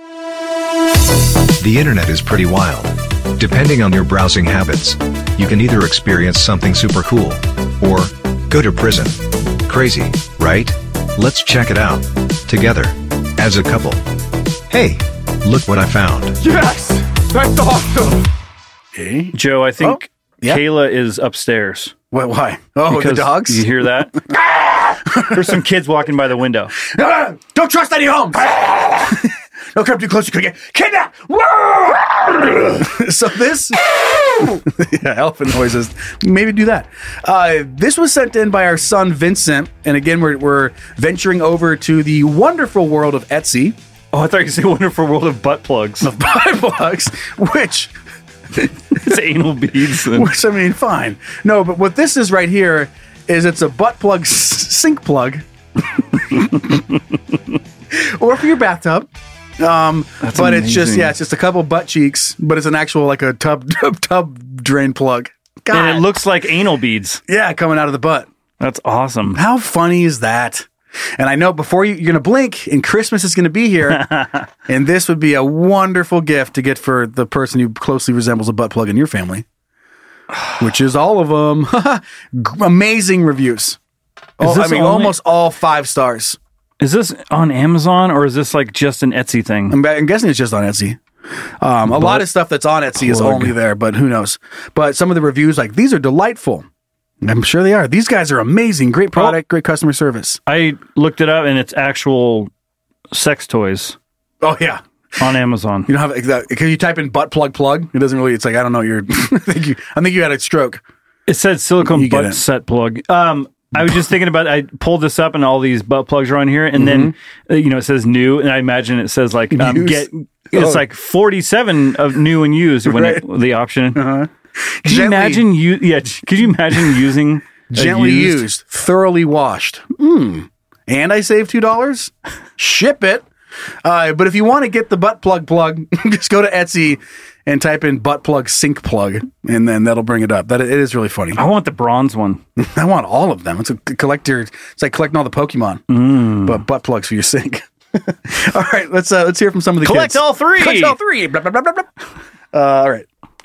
The internet is pretty wild. Depending on your browsing habits, you can either experience something super cool or go to prison. Crazy, right? Let's check it out together as a couple. Hey, look what I found. Yes, that's awesome. Hey, Joe, I think Oh, yeah. Kayla is upstairs. What? Why? Oh, Because the dogs. You hear that? There's some kids walking by the window. Ah, don't trust any homes. Don't come too close. You could get kidnapped. So this, yeah, elephant noises. Maybe do that. Uh, this was sent in by our son Vincent, and again, we're we're venturing over to the wonderful world of Etsy. Oh, I thought you could say wonderful world of butt plugs. Of butt plugs, which it's anal beads. And... Which I mean, fine. No, but what this is right here is it's a butt plug s- sink plug, or for your bathtub. Um, That's but it's just amazing. yeah, it's just a couple butt cheeks, but it's an actual like a tub tub, tub drain plug. God. And it looks like anal beads. Yeah, coming out of the butt. That's awesome. How funny is that? And I know before you, you're going to blink and Christmas is going to be here. And this would be a wonderful gift to get for the person who closely resembles a butt plug in your family, which is all of them. Amazing reviews. Oh, I this mean, only- almost all five stars. Is this on Amazon or is this like just an Etsy thing? I'm, I'm guessing it's just on Etsy. Um, a Butt lot of stuff that's on Etsy is plug. only there, but who knows? But some of the reviews, like, these are delightful. I'm sure they are. These guys are amazing. Great product, great customer service. I looked it up and it's actual sex toys. Oh yeah. On Amazon. You don't have that because you type in butt plug plug. It doesn't really. It's like I don't know. You're. I think you. I think you had a stroke. It said silicone You get butt it. set plug. Um, I was just thinking about. I pulled this up and all these butt plugs are on here, and then uh, you know it says new, and I imagine it says like um, Used? get. It's Oh. like forty-seven of new and used when Right. it, the option. Uh-huh. Could you Gently- imagine you? Yeah. Could you imagine using a Gently used? thoroughly washed. Mm. And I save two dollars. Ship it. Uh, but if you want to get the butt plug plug, just go to Etsy and type in butt plug sink plug, and then that'll bring it up. That it is really funny. I want the bronze one. I want all of them. It's a collector. It's like collecting all the Pokemon, Mm. but butt plugs for your sink. All right, let's uh, let's hear from some of the Collect kids. all three. Collect all three. Blah, blah, blah, blah, blah. Uh, all right.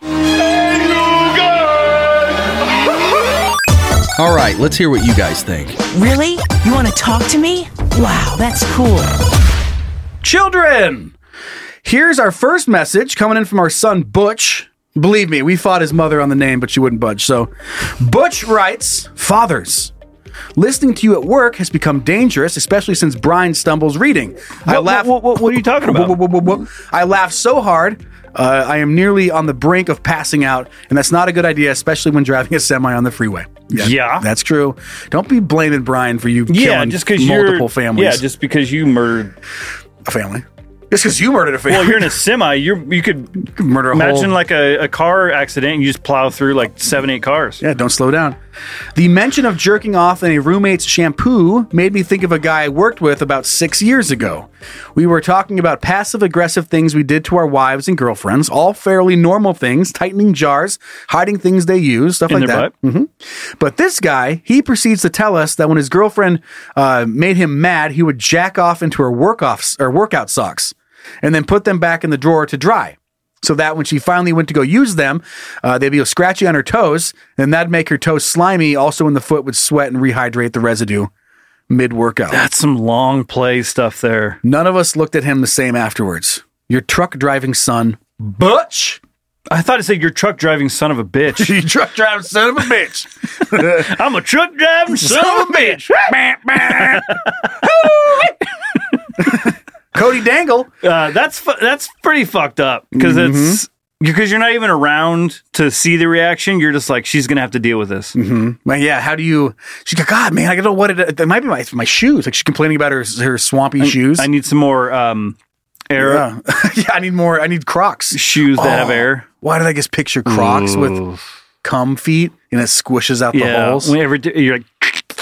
All right, let's hear what you guys think. Really? You want to talk to me? Wow, that's cool. Children, here's our first message coming in from our son Butch. Believe me, we fought his mother on the name, but she wouldn't budge. So, Butch writes, "Fathers, listening to you at work has become dangerous, especially since Brian stumbles reading. I What- laugh. what- what- what are you talking about? I laugh so hard. Uh, I am nearly on the brink of passing out, and that's not a good idea, especially when driving a semi on the freeway." Yeah. that's true. Don't be blaming Brian for you Yeah, killing just because you're multiple families. Yeah, just because you murdered a family. Just because you murdered a family. Well, you're in a semi. You're you could murder a imagine whole- like a, a car accident. And you just plow through like seven, eight cars. Yeah, don't slow down. The mention of jerking off in a roommate's shampoo made me think of a guy I worked with about six years ago. We were talking about passive aggressive things we did to our wives and girlfriends, all fairly normal things, tightening jars, hiding things they use, stuff In like their that. hmm But this guy, he proceeds to tell us that when his girlfriend uh, made him mad, he would jack off into her work off or workout socks and then put them back in the drawer to dry. So that when she finally went to go use them, uh, they'd be scratchy on her toes, and that'd make her toes slimy. Also, when the foot would sweat and rehydrate the residue mid-workout. That's some long play stuff there. None of us looked at him the same afterwards. Your truck driving son, Butch. I thought it said your truck driving son of a bitch. You truck driving son of a bitch. I'm a truck driving son of a bitch. Cody Dangle. Uh, that's fu- that's pretty fucked up because it's because you're not even around to see the reaction. You're just like, she's gonna have to deal with this. Mm-hmm. Well, yeah. How do you? She's like, God, man, I don't know what it. It might be my my shoes. Like she's complaining about her her swampy I, shoes. I need some more um, air Yeah. yeah, I need more. I need Crocs shoes that have Oh, air. Why did I just picture Crocs Ooh. with cum feet and it squishes out the Yeah, holes? whenever d- you're like,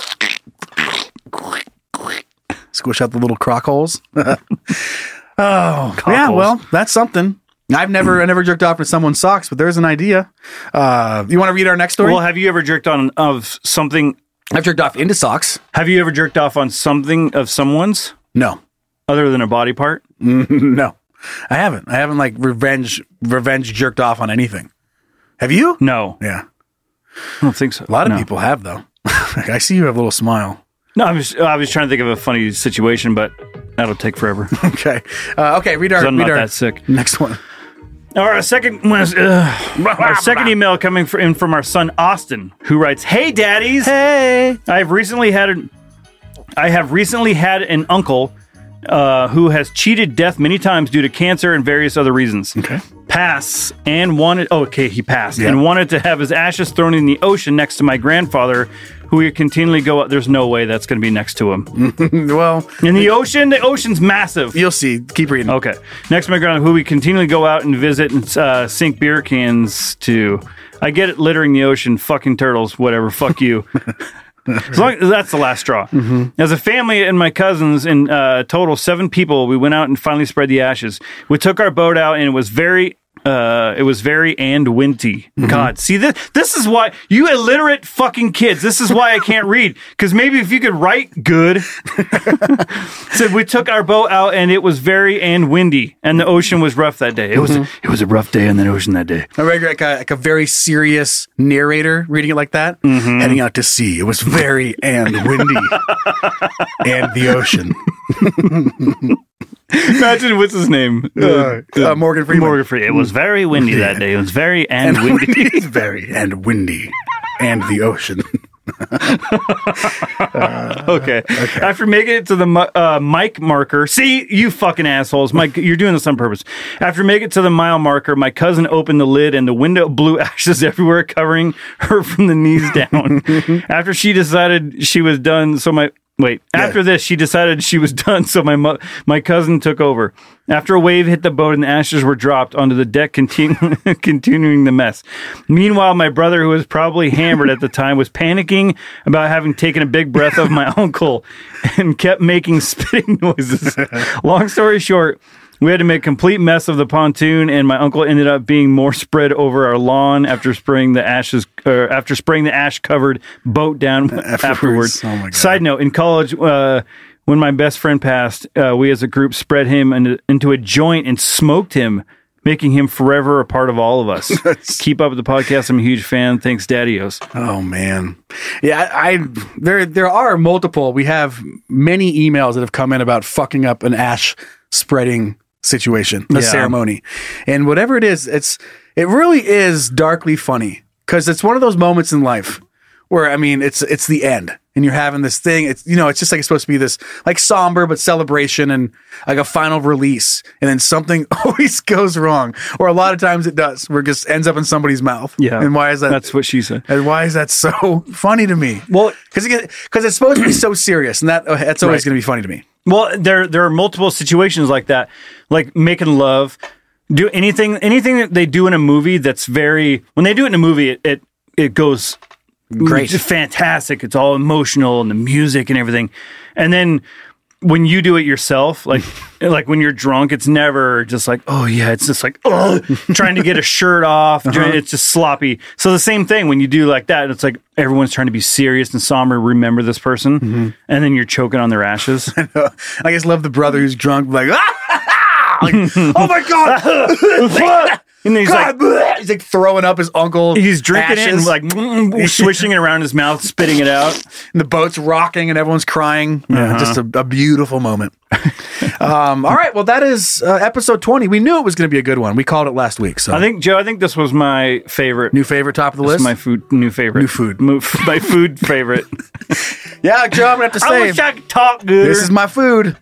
Squish out the little croc holes. oh, Cock yeah. holes. Well, that's something. I've never, I never jerked off in someone's socks, but there's an idea. Uh, you want to read our next story? well, have you ever jerked on of something? I've jerked off into socks. Have you ever jerked off on something of someone's No, other than a body part? no, I haven't. I haven't like revenge, revenge jerked off on anything. Have you? No, Yeah, I don't think so. a lot of No. people have though. I see you have a little smile. No, I was I was trying to think of a funny situation, but that'll take forever. Okay, uh, okay. Read our, 'Cause I'm read not our that sick. next one. All right, our second one is, uh, our second email coming fr- in from our son Austin, who writes, "Hey, daddies. Hey, I've recently had an I have recently had an uncle uh, who has cheated death many times due to cancer and various other reasons. Okay. Pass and wanted. Oh, okay, he passed Yeah. and wanted to have his ashes thrown in the ocean next to my grandfather, who we continually go up. There's no way that's going to be next to him. well, In the ocean, the ocean's massive. you'll see. Keep reading. Okay. Next to my grandfather, who we continually go out and visit and uh, sink beer cans to. I get it, littering the ocean, fucking turtles, whatever. Fuck you. As long as that's the last straw. Mm-hmm. As a family and my cousins, in uh, total seven people, we went out and finally spread the ashes. We took our boat out, and it was very, uh, it was very and windy. Mm-hmm. God, see this? This is why you illiterate fucking kids. This is why I can't read. Because maybe if you could write good. Said we took our boat out, and it was very and windy, and the ocean was rough that day. It was Mm-hmm. it was a rough day in the ocean that day. I read like a, like a very serious narrator reading it like that. Mm-hmm. Heading out to sea. It was very and windy. and the ocean. Imagine what's his name? Uh, uh, Morgan Freeman. Morgan Freeman. It was very windy that day. It was very and, windy. It's very and windy. And the ocean. uh, okay. okay. After making it to the uh, mic marker, see, you fucking assholes. Mike, you're doing this on purpose. After making it to the mile marker, my cousin opened the lid and the window blew ashes everywhere, covering her from the knees down. After she decided she was done, so my Wait, after yeah. this, she decided she was done, so my mo- my cousin took over. After a wave hit the boat and the ashes were dropped onto the deck, continu- continuing the mess. Meanwhile, my brother, who was probably hammered at the time, was panicking about having taken a big breath of my uncle and kept making spitting noises. Long story short, we had to make a complete mess of the pontoon, and my uncle ended up being more spread over our lawn after spraying the ashes, uh, after spraying the ash-covered boat down afterwards. afterwards. Oh my God. Side note: in college, uh, when my best friend passed, uh, we as a group spread him into, into a joint and smoked him, making him forever a part of all of us. Keep up with the podcast. I'm a huge fan. Thanks, Daddy-Os. Oh man, yeah. I, I there there are multiple. We have many emails that have come in about fucking up an ash spreading situation, a yeah. ceremony, and whatever it is, it's it really is darkly funny because it's one of those moments in life where I mean it's it's the end and you're having this thing. It's you know it's just like it's supposed to be this like somber but celebration and like a final release, and then something always goes wrong, or a lot of times it does, where it just ends up in somebody's mouth. Yeah, and why is that? That's what she said. And why is that so funny to me? Well, because because it's supposed to be so serious, and that that's always right. going to be funny to me. Well, there there are multiple situations like that, like making love, do anything anything that they do in a movie that's very when they do it in a movie, it it, it goes great, it's fantastic. It's all emotional and the music and everything, and then when you do it yourself, like like when you're drunk, it's never just like, oh yeah, it's just like, oh, trying to get a shirt off. Uh-huh. It's just sloppy. So the same thing when you do like that, it's like everyone's trying to be serious and somber, remember this person, mm-hmm. and then you're choking on their ashes. I, I just love the brother who's drunk, like, ah! like oh my God. And he's God, like, he's like throwing up his uncle. He's drinking ashes. It and like swishing it around his mouth, spitting it out. And the boat's rocking and everyone's crying. Uh-huh. Yeah, just a, a beautiful moment. um, all right, well, that is uh, episode twenty. We knew it was going to be a good one. We called it last week. So I think, Joe, I think this was my favorite. New favorite, top of the this list? Is my food, new favorite. New food. My food favorite. Yeah, Joe, I'm going to have to say. I wish I could talk good. This is my food.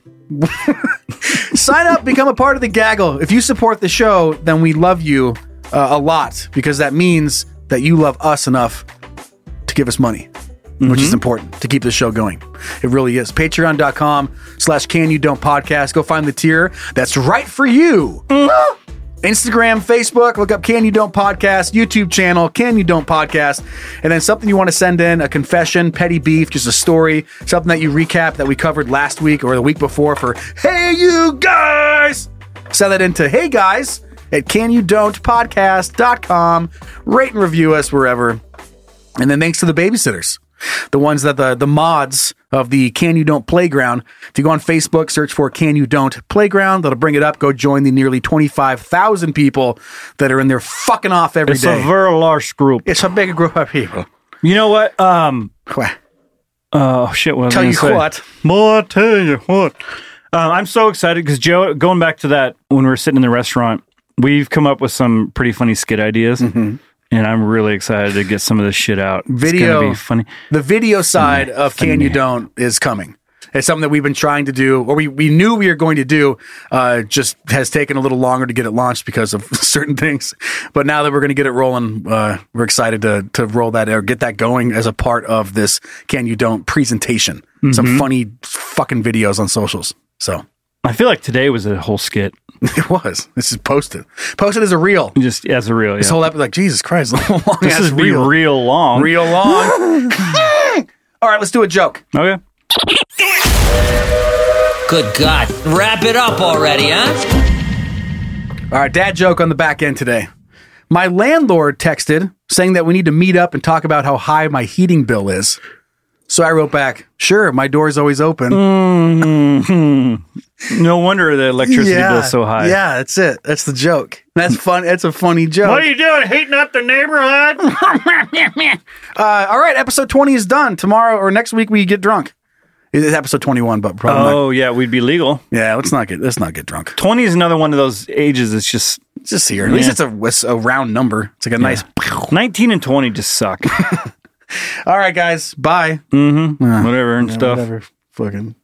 Sign up, become a part of the gaggle. If you support the show, then we love you uh, a lot, because that means that you love us enough to give us money, mm-hmm. which is important to keep the show going. It really is. Patreon.com slash can you don't podcast. Go find the tier that's right for you. Mm-hmm. Instagram, Facebook, look up Can You Don't Podcast, YouTube channel, Can You Don't Podcast, and then something you want to send in, a confession, petty beef, just a story, something that you recap that we covered last week or the week before for Hey You Guys! Send that into Hey Guys at can you don't podcast dot com. Rate and review us wherever. And then thanks to the babysitters, the ones that the, the mods of the Can You Don't Playground. If you go on Facebook, search for Can You Don't Playground, that'll bring it up. Go join the nearly twenty-five thousand people that are in there fucking off every it's day. It's a very large group. It's a big group of people. You know what? Um, what? Oh, shit. What tell you say? what. More, I tell you what. Uh, I'm so excited because, Joe, going back to that, when we were sitting in the restaurant, we've come up with some pretty funny skit ideas. Mm-hmm. And I'm really excited to get some of this shit out. Video, it's gonna be funny. The video side funny, of Can funny. You Don't is coming. It's something that we've been trying to do, or we, we knew we were going to do, uh, just has taken a little longer to get it launched because of certain things. But now that we're going to get it rolling, uh, we're excited to to roll that or get that going as a part of this Can You Don't presentation. Mm-hmm. Some funny fucking videos on socials. So I feel like today was a whole skit. It was. This is posted. Posted as a reel. Just as a reel, yeah. This whole episode, like, Jesus Christ, long this is real. real long. Real long. All right, let's do a joke. Okay. Good God. Wrap it up already, huh? All right, dad joke on the back end today. My landlord texted saying that we need to meet up and talk about how high my heating bill is. So I wrote back, sure, my door's always open. Mm-hmm. No wonder the electricity yeah, bill's so high. Yeah, that's it. That's the joke. That's fun. That's a funny joke. What are you doing? Heating up the neighborhood? uh, all right, episode twenty is done. Tomorrow or next week we get drunk. It's episode twenty-one, but probably Oh, not. yeah, we'd be legal. Yeah, let's not get let's not get drunk. twenty is another one of those ages that's just... It's just here. At yeah. least it's a, it's a round number. It's like a yeah. nice... nineteen and twenty just suck. All right, guys. Bye. Mm-hmm. Uh, whatever and yeah, stuff. Whatever. Fucking.